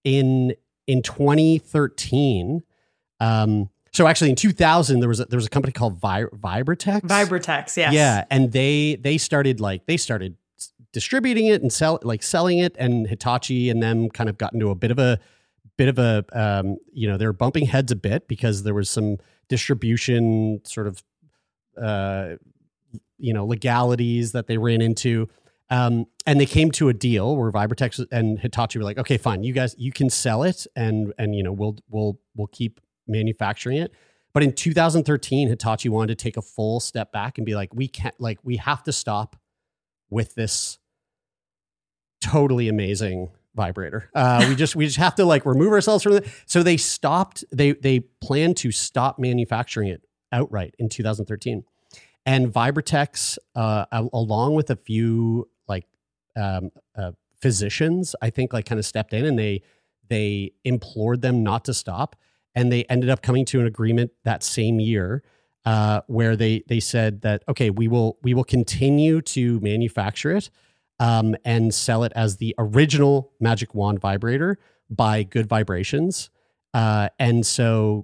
in in twenty thirteen, um, so actually in two thousand, there was a, there was a company called Vi- Vibratex. Vibratex, yes, yeah, and they they started like they started distributing it and sell like selling it, and Hitachi and them kind of got into a bit of a bit of a, um, you know, they're bumping heads a bit because there was some distribution sort of, uh, you know, legalities that they ran into. Um, and they came to a deal where Vibratex and Hitachi were like, okay, fine, you guys, you can sell it and, and, you know, we'll, we'll, we'll keep manufacturing it. But in two thousand thirteen, Hitachi wanted to take a full step back and be like, we can't, like, we have to stop with this totally amazing vibrator. Uh, we just we just have to like remove ourselves from it. So they stopped. They they planned to stop manufacturing it outright in two thousand thirteen. And Vibratex, uh, along with a few like um, uh, physicians, I think like kind of stepped in and they they implored them not to stop. And they ended up coming to an agreement that same year uh, where they they said that okay, we will we will continue to manufacture it. Um, and sell it as the original magic wand vibrator by Good Vibrations. Uh, and so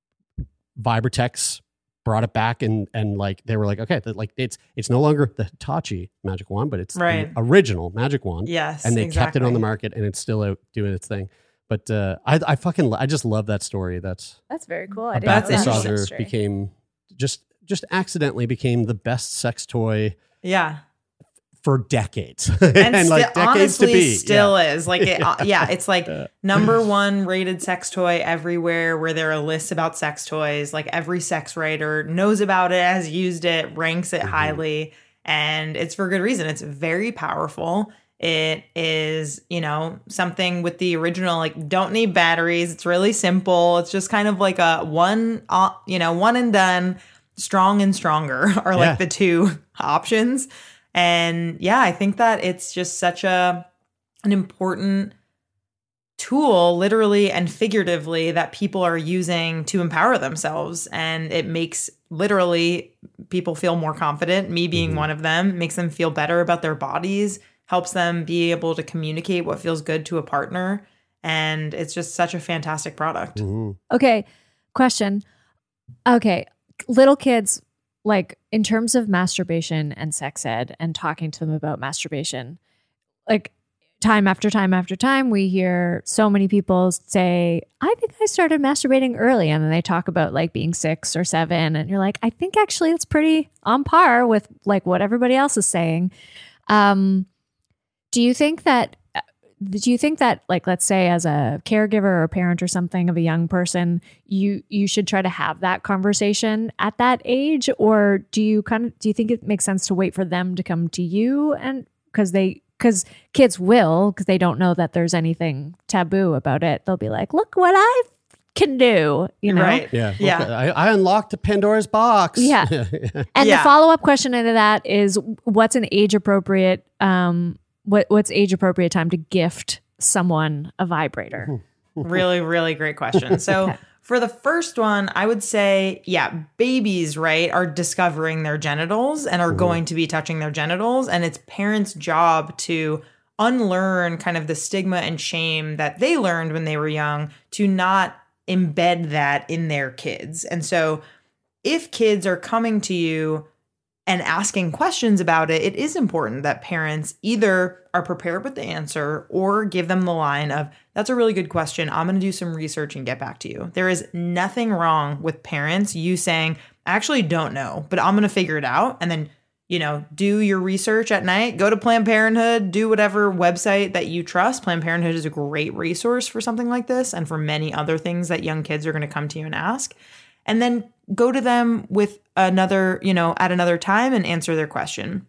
Vibratex brought it back and and like they were like, okay, like it's it's no longer the Hitachi magic wand, but it's right. the original magic wand. Yes, and they exactly. kept it on the market and it's still out doing its thing. But uh, I, I fucking, I just love that story. That's That's very cool. I a didn't bath know that massager history. became just, just accidentally became the best sex toy Yeah. for decades, And, and sti- like decades honestly, to be. still yeah. is like it, uh, yeah, it's like number one rated sex toy everywhere where there are lists about sex toys. Like every sex writer knows about it, has used it, ranks it Mhm. highly, and it's for good reason. It's very powerful. It is, you know, something with the original, like, don't need batteries. It's really simple. It's just kind of like a one, uh, you know, one and done. Strong and stronger are like Yeah. the two options. And yeah, I think that it's just such a an important tool, literally and figuratively, that people are using to empower themselves. And it makes literally people feel more confident, me being Mhm. one of them, makes them feel better about their bodies, helps them be able to communicate what feels good to a partner. And it's just such a fantastic product. Mhm. Okay, question. Okay, little kids, like in terms of masturbation and sex ed and talking to them about masturbation, like time after time after time, we hear so many people say, I think I started masturbating early. And then they talk about like being six or seven. And you're like, I think actually it's pretty on par with like what everybody else is saying. Um, do you think that do you think that, like, let's say as a caregiver or a parent or something of a young person, you you should try to have that conversation at that age? Or do you kind of, do you think it makes sense to wait for them to come to you? And because they, because kids will, because they don't know that there's anything taboo about it. They'll be like, look what I can do, you know? Right. Yeah. Yeah. Okay. I, I unlocked Pandora's box. Yeah. And Yeah. the follow-up question into that is, what's an age appropriate, um, what what's age appropriate time to gift someone a vibrator? Really, really great question. So for the first one, I would say, yeah, babies, right, are discovering their genitals and are going to be touching their genitals. And it's parents' job to unlearn kind of the stigma and shame that they learned when they were young, to not embed that in their kids. And so if kids are coming to you and asking questions about it, it is important that parents either are prepared with the answer or give them the line of, that's a really good question. I'm going to do some research and get back to you. There is nothing wrong with parents, you saying, I actually don't know, but I'm going to figure it out. And then, you know, do your research at night, go to Planned Parenthood, do whatever website that you trust. Planned Parenthood is a great resource for something like this and for many other things that young kids are going to come to you and ask. And then go to them with another, you know, at another time and answer their question.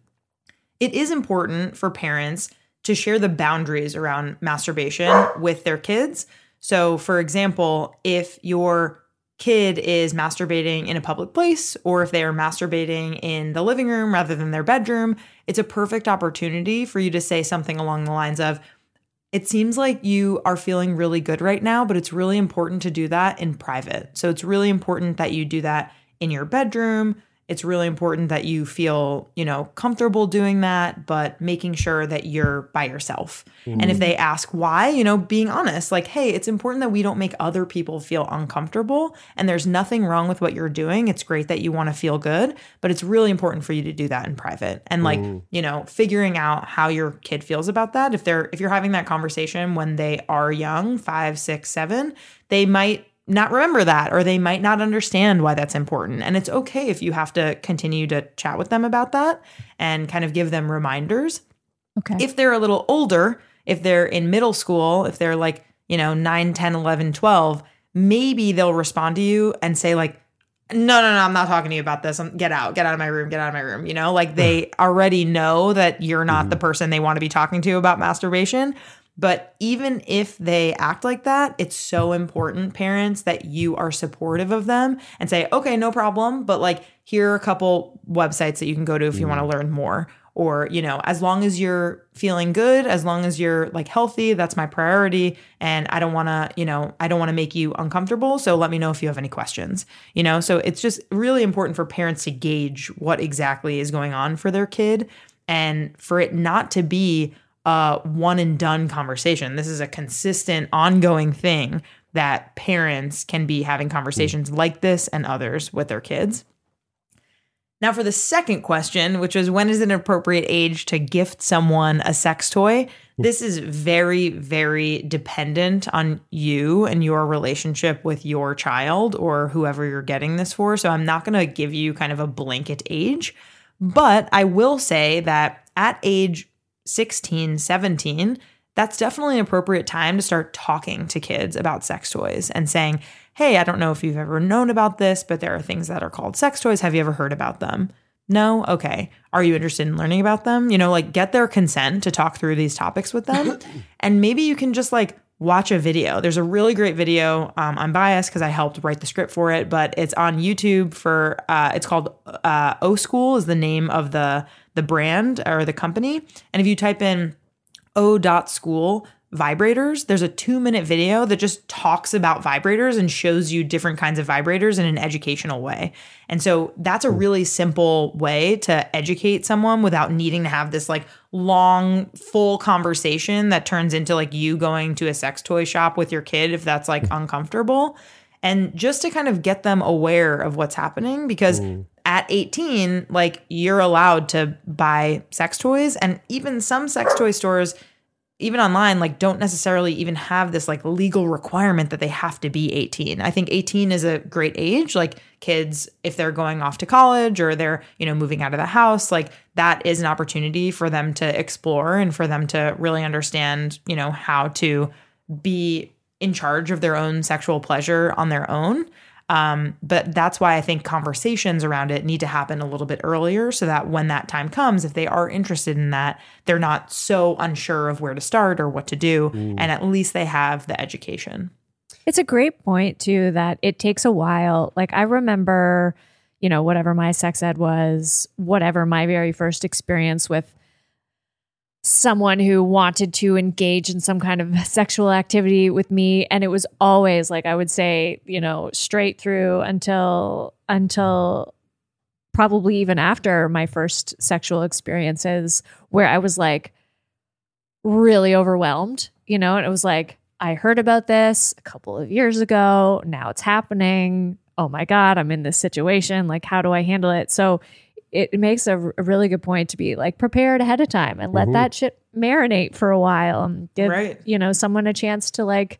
It is important for parents to share the boundaries around masturbation with their kids. So, for example, if your kid is masturbating in a public place, or if they are masturbating in the living room rather than their bedroom, it's a perfect opportunity for you to say something along the lines of, it seems like you are feeling really good right now, but it's really important to do that in private. So it's really important that you do that in your bedroom. It's really important that you feel, you know, comfortable doing that, but making sure that you're by yourself. Mm-hmm. And if they ask why, you know, being honest, like, hey, it's important that we don't make other people feel uncomfortable. And there's nothing wrong with what you're doing. It's great that you want to feel good, but it's really important for you to do that in private. And like, mm. you know, figuring out how your kid feels about that. If they're, if you're having that conversation when they are young, five, six, seven, they might not remember that, or they might not understand why that's important. And it's okay if you have to continue to chat with them about that and kind of give them reminders. Okay. If they're a little older, if they're in middle school, if they're like, you know, nine, ten, eleven, twelve, maybe they'll respond to you and say like, no, no, no, I'm not talking to you about this. I'm, get out, get out of my room, get out of my room. You know, like they already know that you're not mm-hmm. the person they want to be talking to about masturbation. But even if they act like that, it's so important, parents, that you are supportive of them and say, okay, no problem. But like, here are a couple websites that you can go to if you mm. want to learn more. Or, you know, as long as you're feeling good, as long as you're like healthy, that's my priority. And I don't want to, you know, I don't want to make you uncomfortable. So let me know if you have any questions, you know? So it's just really important for parents to gauge what exactly is going on for their kid and for it not to be a one and done conversation. This is a consistent, ongoing thing that parents can be having conversations mm. like this and others with their kids. Now, for the second question, which is when is an appropriate age to gift someone a sex toy? This is very, very dependent on you and your relationship with your child or whoever you're getting this for. So I'm not going to give you kind of a blanket age, but I will say that at age sixteen, seventeen, that's definitely an appropriate time to start talking to kids about sex toys and saying, hey, I don't know if you've ever known about this, but there are things that are called sex toys. Have you ever heard about them? No? Okay. Are you interested in learning about them? You know, like get their consent to talk through these topics with them. And maybe you can just like watch a video. There's a really great video. Um, I'm biased because I helped write the script for it, but it's on YouTube for, uh, it's called uh, O School is the name of the, the brand or the company. And if you type in O.school vibrators, there's a two minute video that just talks about vibrators and shows you different kinds of vibrators in an educational way. And so that's a really simple way to educate someone without needing to have this like long, full conversation that turns into like you going to a sex toy shop with your kid if that's like uncomfortable. And just to kind of get them aware of what's happening, because mm. at eighteen, like you're allowed to buy sex toys, and even some sex toy stores, even online, like don't necessarily even have this like legal requirement that they have to be eighteen. I think eighteen is a great age. Like kids, if they're going off to college or they're, you know, moving out of the house, like that is an opportunity for them to explore and for them to really understand, you know, how to be in charge of their own sexual pleasure on their own. Um, but that's why I think conversations around it need to happen a little bit earlier so that when that time comes, if they are interested in that, they're not so unsure of where to start or what to do. Mm. And at least they have the education. It's a great point too, that it takes a while. Like I remember, you know, whatever my sex ed was, whatever my very first experience with someone who wanted to engage in some kind of sexual activity with me. And it was always like, I would say, you know, straight through until, until probably even after my first sexual experiences where I was like really overwhelmed, you know, and it was like, I heard about this a couple of years ago. Now it's happening. Oh my God, I'm in this situation. Like, how do I handle it? So it makes a, a really good point to be like prepared ahead of time and let mm-hmm. that shit marinate for a while and give, right. you know, someone a chance to like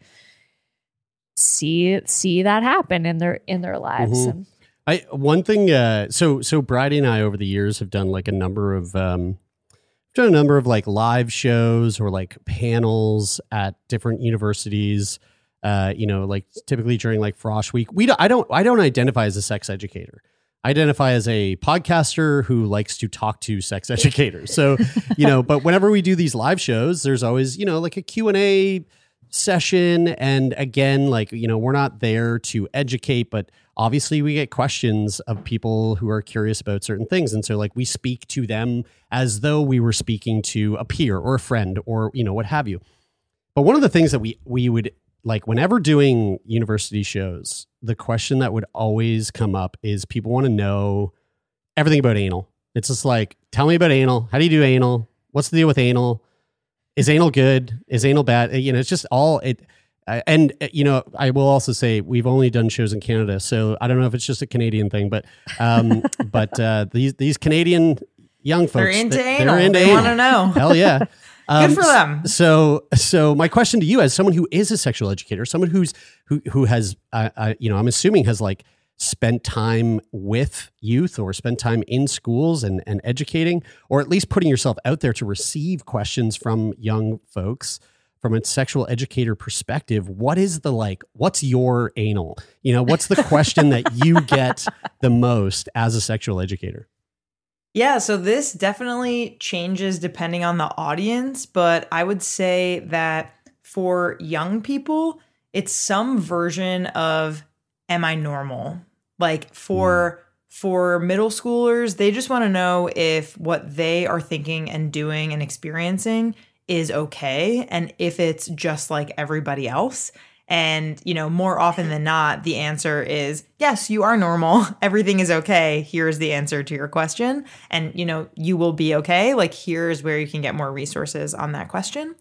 see, see that happen in their, in their lives. Mm-hmm. And, I, one thing, uh, so, so Bridie and I over the years have done like a number of, um, done a number of like live shows or like panels at different universities, uh, you know, like typically during like Frosh Week. We don't, I don't, I don't identify as a sex educator. I identify as a podcaster who likes to talk to sex educators. So, you know, but whenever we do these live shows, there's always, you know, like a Q and A session. And again, like, you know, we're not there to educate, but obviously we get questions of people who are curious about certain things. And so like we speak to them as though we were speaking to a peer or a friend or, you know, what have you. But one of the things that we, we would like whenever doing university shows, the question that would always come up is people want to know everything about anal. It's just like, tell me about anal. How do you do anal? What's the deal with anal? Is anal good? Is anal bad? You know, it's just all it. Uh, and, uh, you know, I will also say we've only done shows in Canada, so I don't know if it's just a Canadian thing, but um, but uh, these these Canadian young folks, they're into they, anal. They're into they want to know. Hell yeah. Um, Good for them. So, so my question to you, as someone who is a sexual educator, someone who's who who has, uh, uh, you know, I'm assuming has like spent time with youth or spent time in schools and and educating, or at least putting yourself out there to receive questions from young folks from a sexual educator perspective. What is the like? What's your anal? You know, what's the question that you get the most as a sexual educator? Yeah, so this definitely changes depending on the audience, but I would say that for young people, it's some version of am I normal? Like for mm. for middle schoolers, they just want to know if what they are thinking and doing and experiencing is okay and if it's just like everybody else. And, you know, more often than not, the answer is, yes, you are normal. Everything is okay. Here's the answer to your question. And, you know, you will be okay. Like, here's where you can get more resources on that question.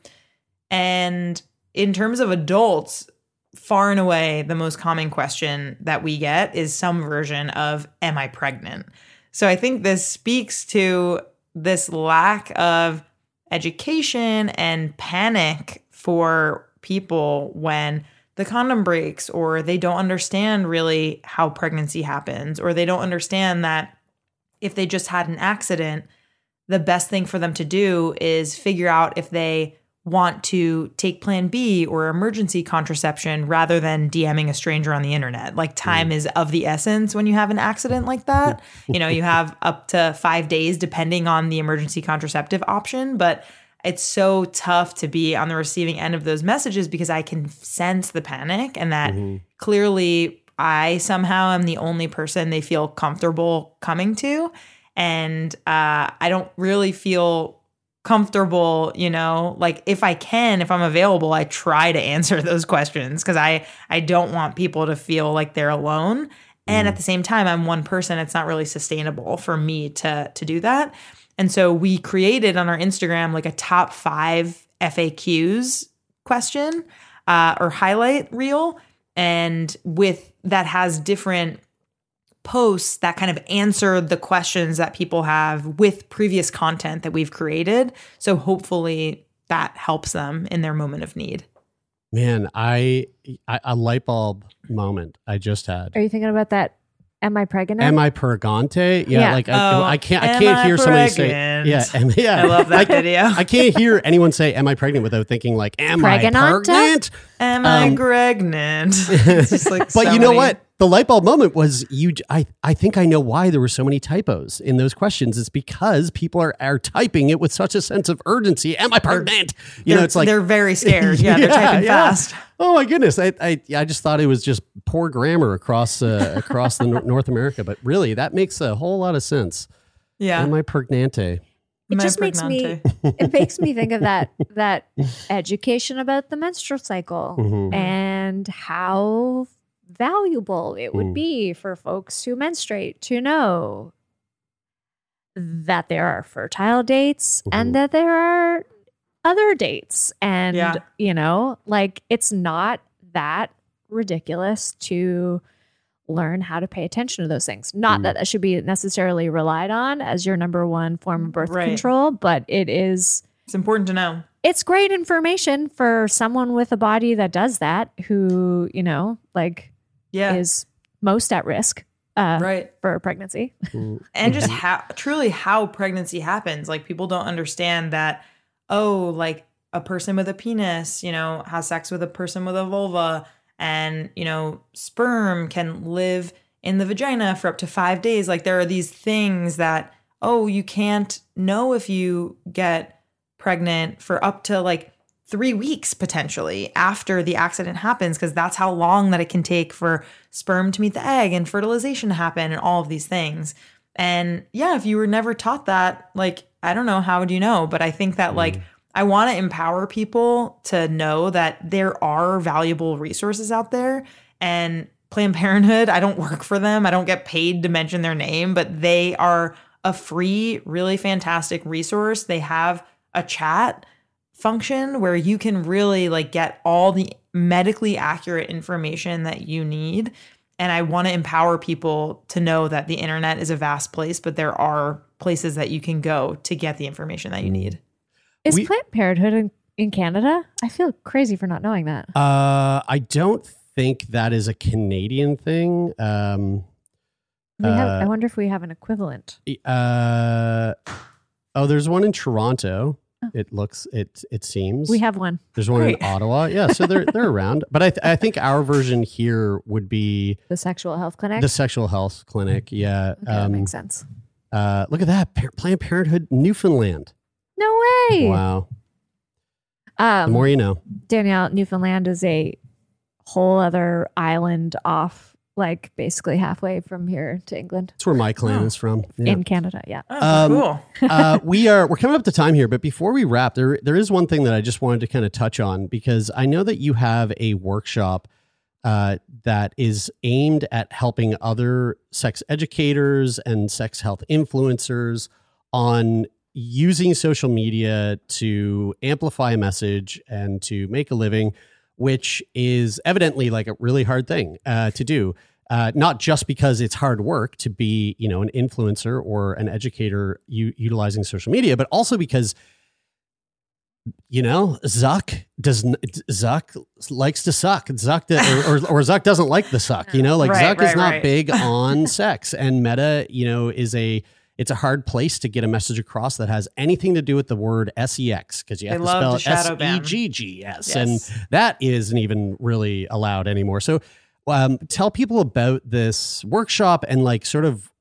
And in terms of adults, far and away, the most common question that we get is some version of, am I pregnant? So I think this speaks to this lack of education and panic for people when the condom breaks, or they don't understand really how pregnancy happens, or they don't understand that if they just had an accident, the best thing for them to do is figure out if they want to take plan B or emergency contraception rather than DMing a stranger on the internet. Like, time is of the essence when you have an accident like that. You know, you have up to five days depending on the emergency contraceptive option, but it's so tough to be on the receiving end of those messages because I can sense the panic, and that mm-hmm. clearly I somehow am the only person they feel comfortable coming to. And uh, I don't really feel comfortable, you know, like if I can, if I'm available, I try to answer those questions because I, I don't want people to feel like they're alone. And mm. at the same time, I'm one person. It's not really sustainable for me to, to do that. And so we created on our Instagram like a top five F A Qs question uh, or highlight reel. And with that has different posts that kind of answer the questions that people have with previous content that we've created. So hopefully that helps them in their moment of need. Man, I, I a light bulb moment I just had. Are you thinking about that? Am I pregnant? Am I purgante? Yeah, Yeah. like I, Oh, I can't. I am can't I hear somebody say. pregnant? Yeah, am, yeah. I love that I, video. I can't hear anyone say, "Am I pregnant?" without thinking like, "Am Pregnant? I pregnant?" Am I Um, pregnant? It's just like But so you know many- what? The light bulb moment was you. I I think I know why there were so many typos in those questions. It's because people are are typing it with such a sense of urgency. Am I pregnant? You know, They're- it's like they're very scared. Yeah, they're typing yeah. fast. Oh my goodness! I I I just thought it was just poor grammar across uh, across the Nor- North America, but really that makes a whole lot of sense. Yeah. Am I pregnante? It Am I just makes me pregnante? it makes me think of that that education about the menstrual cycle Mhm. and how valuable it would Mm. be for folks who menstruate to know that there are fertile dates Mhm. and that there are other dates. And Yeah. you know, like it's not that ridiculous to learn how to pay attention to those things. Not Mm. that that should be necessarily relied on as your number one form of birth Right. control, but it is, It's important to know. it's great information for someone with a body that does that, who, you know, like Yeah. is most at risk uh, Right. for pregnancy. Mm. And just how truly how pregnancy happens. Like, people don't understand that, oh, like a person with a penis, you know, has sex with a person with a vulva, and, you know, sperm can live in the vagina for up to five days. Like, there are these things that, oh, you can't know if you get pregnant for up to like three weeks potentially after the accident happens, because that's how long that it can take for sperm to meet the egg and fertilization to happen and all of these things. And yeah, if you were never taught that, like, I don't know, how would you know? But I think that like, I want to empower people to know that there are valuable resources out there. And Planned Parenthood, I don't work for them. I don't get paid to mention their name, but they are a free, really fantastic resource. They have a chat function where you can really like get all the medically accurate information that you need. And I want to empower people to know that the internet is a vast place, but there are places that you can go to get the information that you need. Is We- Planned Parenthood in, in Canada? I feel crazy for not knowing that. Uh, I don't think that is a Canadian thing. Um, We have, uh, I wonder if we have an equivalent. uh, oh, there's one in Toronto. It looks it it seems We have one. There's one Great. in Ottawa. Yeah, so they're they're around. But I th- I think our version here would be The sexual health clinic. the sexual health clinic. Yeah. Okay, that Um, makes sense. uh, look at that, Par- Planned Parenthood, Newfoundland. No way. Wow. The Um, more you know. Danielle, Newfoundland is a whole other island off, like basically halfway from here to England. That's where my clan Oh. is from. Yeah. In Canada, yeah. Oh, Um, cool. uh, we are we're coming up to time here, but before we wrap, there there is one thing that I just wanted to kind of touch on, because I know that you have a workshop uh, that is aimed at helping other sex educators and sex health influencers on using social media to amplify a message and to make a living, which is evidently like a really hard thing uh, to do. uh, not just because it's hard work to be, you know, an influencer or an educator u- utilizing social media, but also because, you know, Zuck does Zuck likes to suck. Zuck do, or, or or Zuck doesn't like the suck. You know, like right, Zuck right, is not right. big on sex, and Meta, you know, is a it's a hard place to get a message across that has anything to do with the word sex, because you have They to love spell to shadow it ban. S E G G S, Yes. and that isn't even really allowed anymore. So, um, tell people about this workshop and like sort of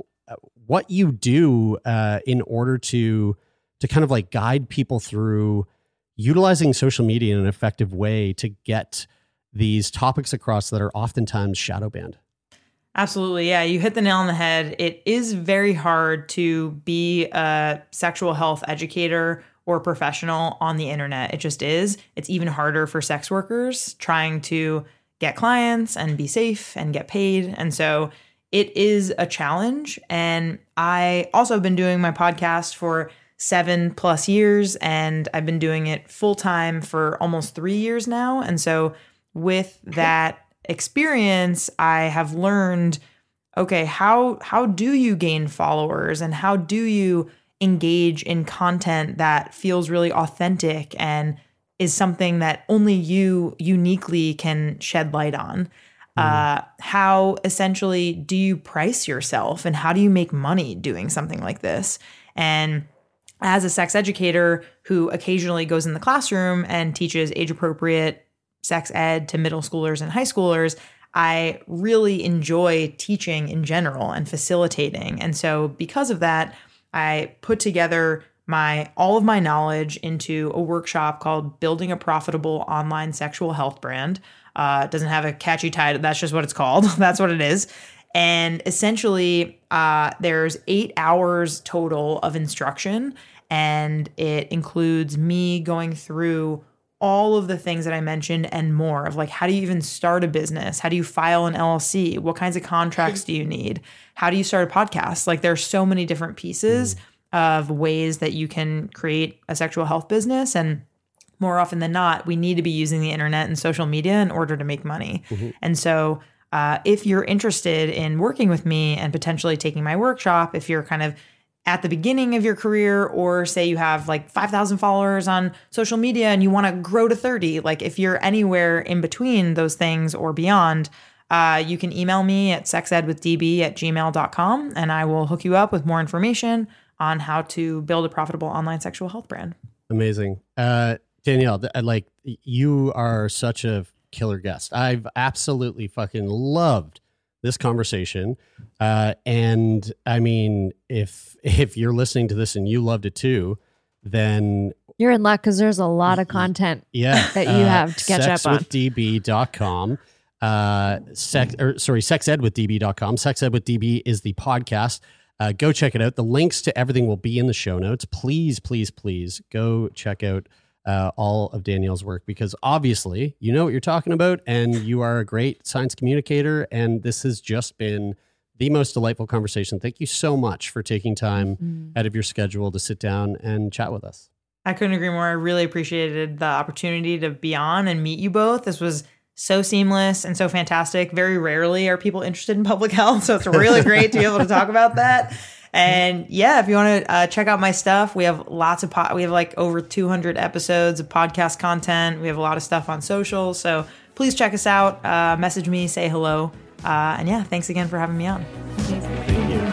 what you do uh, in order to to kind of like guide people through utilizing social media in an effective way to get these topics across that are oftentimes shadow banned. Absolutely. Yeah, you hit the nail on the head. It is very hard to be a sexual health educator or professional on the internet. It just is. It's even harder for sex workers trying to get clients and be safe and get paid. And so it is a challenge. And I also have been doing my podcast for seven plus years, and I've been doing it full time for almost three years now. And so with that experience, I have learned, okay, how how do you gain followers and how do you engage in content that feels really authentic and is something that only you uniquely can shed light on? Mm. Uh, how essentially do you price yourself and how do you make money doing something like this? And as a sex educator who occasionally goes in the classroom and teaches age-appropriate sex ed to middle schoolers and high schoolers, I really enjoy teaching in general and facilitating. And so because of that, I put together my all of my knowledge into a workshop called Building a Profitable Online Sexual Health Brand. Uh, it doesn't have a catchy title. That's just what it's called. That's what it is. And essentially, uh, there's eight hours total of instruction, and it includes me going through all of the things that I mentioned and more of like, how do you even start a business? How do you file an L L C? What kinds of contracts do you need? How do you start a podcast? Like there's so many different pieces mm. of ways that you can create a sexual health business. And more often than not, we need to be using the internet and social media in order to make money. Mm-hmm. And so Uh, if you're interested in working with me and potentially taking my workshop, if you're kind of at the beginning of your career, or say you have like five thousand followers on social media and you want to grow to thirty, like if you're anywhere in between those things or beyond, uh, you can email me at sexedwithdb at gmail dot com and I will hook you up with more information on how to build a profitable online sexual health brand. Amazing. Uh, Danielle, th- like you are such a killer guest. I've absolutely fucking loved this conversation. Uh, and I mean, if if you're listening to this and you loved it too, then you're in luck because there's a lot of content yeah, that you uh, have to catch up on. sex with d b dot com. Uh, sex, or sorry, sex ed with d b dot com. Sex Ed with D B is the podcast. Uh, go check it out. The links to everything will be in the show notes. Please, please, please go check out Uh, all of Danielle's work, because obviously you know what you're talking about and you are a great science communicator, and this has just been the most delightful conversation. Thank you so much for taking time mm-hmm. out of your schedule to sit down and chat with us. I couldn't agree more. I really appreciated the opportunity to be on and meet you both. This was so seamless and so fantastic. Very rarely are people interested in public health, so it's really great to be able to talk about that. And yeah, if you want to uh, check out my stuff, we have lots of, po- we have like over two hundred episodes of podcast content. We have a lot of stuff on social. So please check us out. Uh, message me, say hello. Uh, and yeah, thanks again for having me on. Thank you.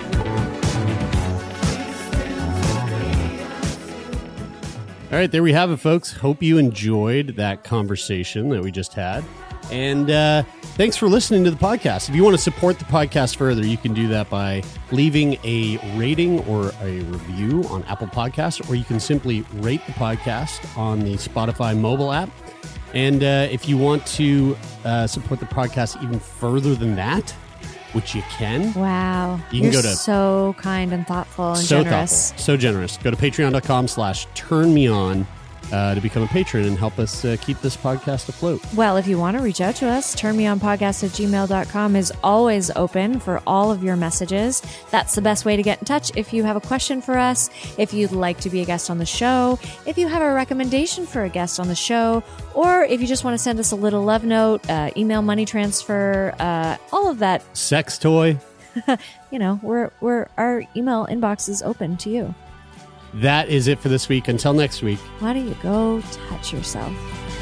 All right, there we have it, folks. Hope you enjoyed that conversation that we just had. And uh, thanks for listening to the podcast. If you want to support the podcast further, you can do that by leaving a rating or a review on Apple Podcasts, or you can simply rate the podcast on the Spotify mobile app. And uh, if you want to uh, support the podcast even further than that, which you can. Wow. You can You're go to so kind and thoughtful and so generous. Thoughtful, so generous. Go to patreon.com slash turn me on. uh, to become a patron and help us uh, keep this podcast afloat. Well, if you want to reach out to us, turnmeonpodcast at gmail dot com is always open for all of your messages. That's the best way to get in touch if you have a question for us, if you'd like to be a guest on the show, if you have a recommendation for a guest on the show, or if you just want to send us a little love note, uh, email money transfer, uh, all of that. Sex toy. You know, we're, we're, our email inbox is open to you. That is it for this week. Until next week. Why don't you go touch yourself?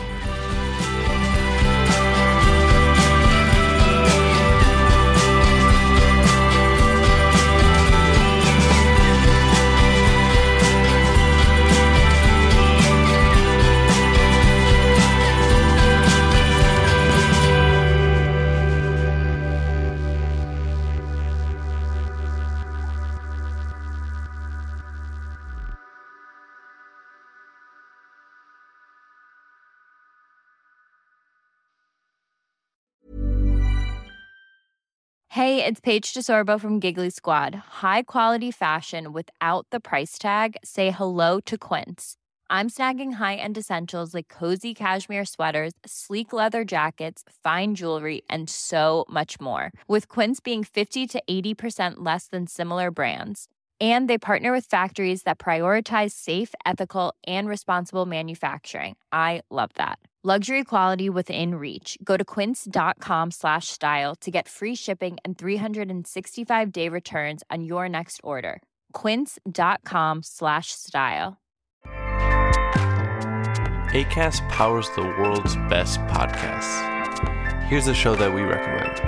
Hey, it's Paige DeSorbo from Giggly Squad. High quality fashion without the price tag. Say hello to Quince. I'm snagging high-end essentials like cozy cashmere sweaters, sleek leather jackets, fine jewelry, and so much more. With Quince being fifty to eighty percent less than similar brands. And they partner with factories that prioritize safe, ethical, and responsible manufacturing. I love that. Luxury quality within reach. Go to quince.com slash style to get free shipping and three sixty-five day returns on your next order. Quince.com slash style. Acast powers the world's best podcasts. Here's a show that we recommend.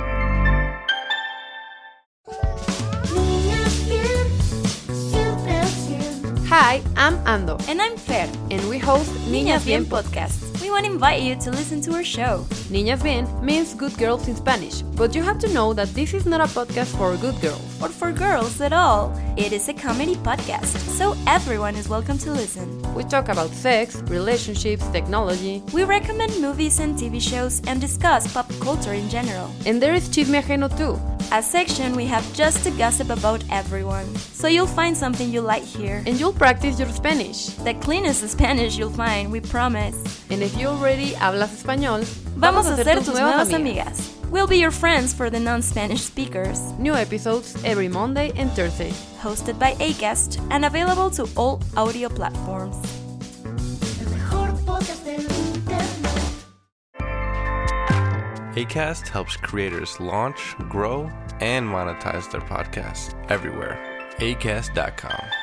Hi, I'm Ando. And I'm Fer. And we host Niñas Bien Podcast. We want to invite you to listen to our show. Niñas Bien means good girls in Spanish, but you have to know that this is not a podcast for good girls. Or for girls at all. It is a comedy podcast, so everyone is welcome to listen. We talk about sex, relationships, technology. We recommend movies and T V shows and discuss pop culture in general. And there is Chisme Ajeno too. A section we have just to gossip about everyone. So you'll find something you like here. And you'll practice your Spanish. The cleanest Spanish you'll find, we promise. And if you already hablas español, vamos a ser tus nuevas amigas. We'll be your friends for the non-Spanish speakers. New episodes every Monday and Thursday. Hosted by Acast and available to all audio platforms. Acast helps creators launch, grow, and monetize their podcasts everywhere. acast dot com.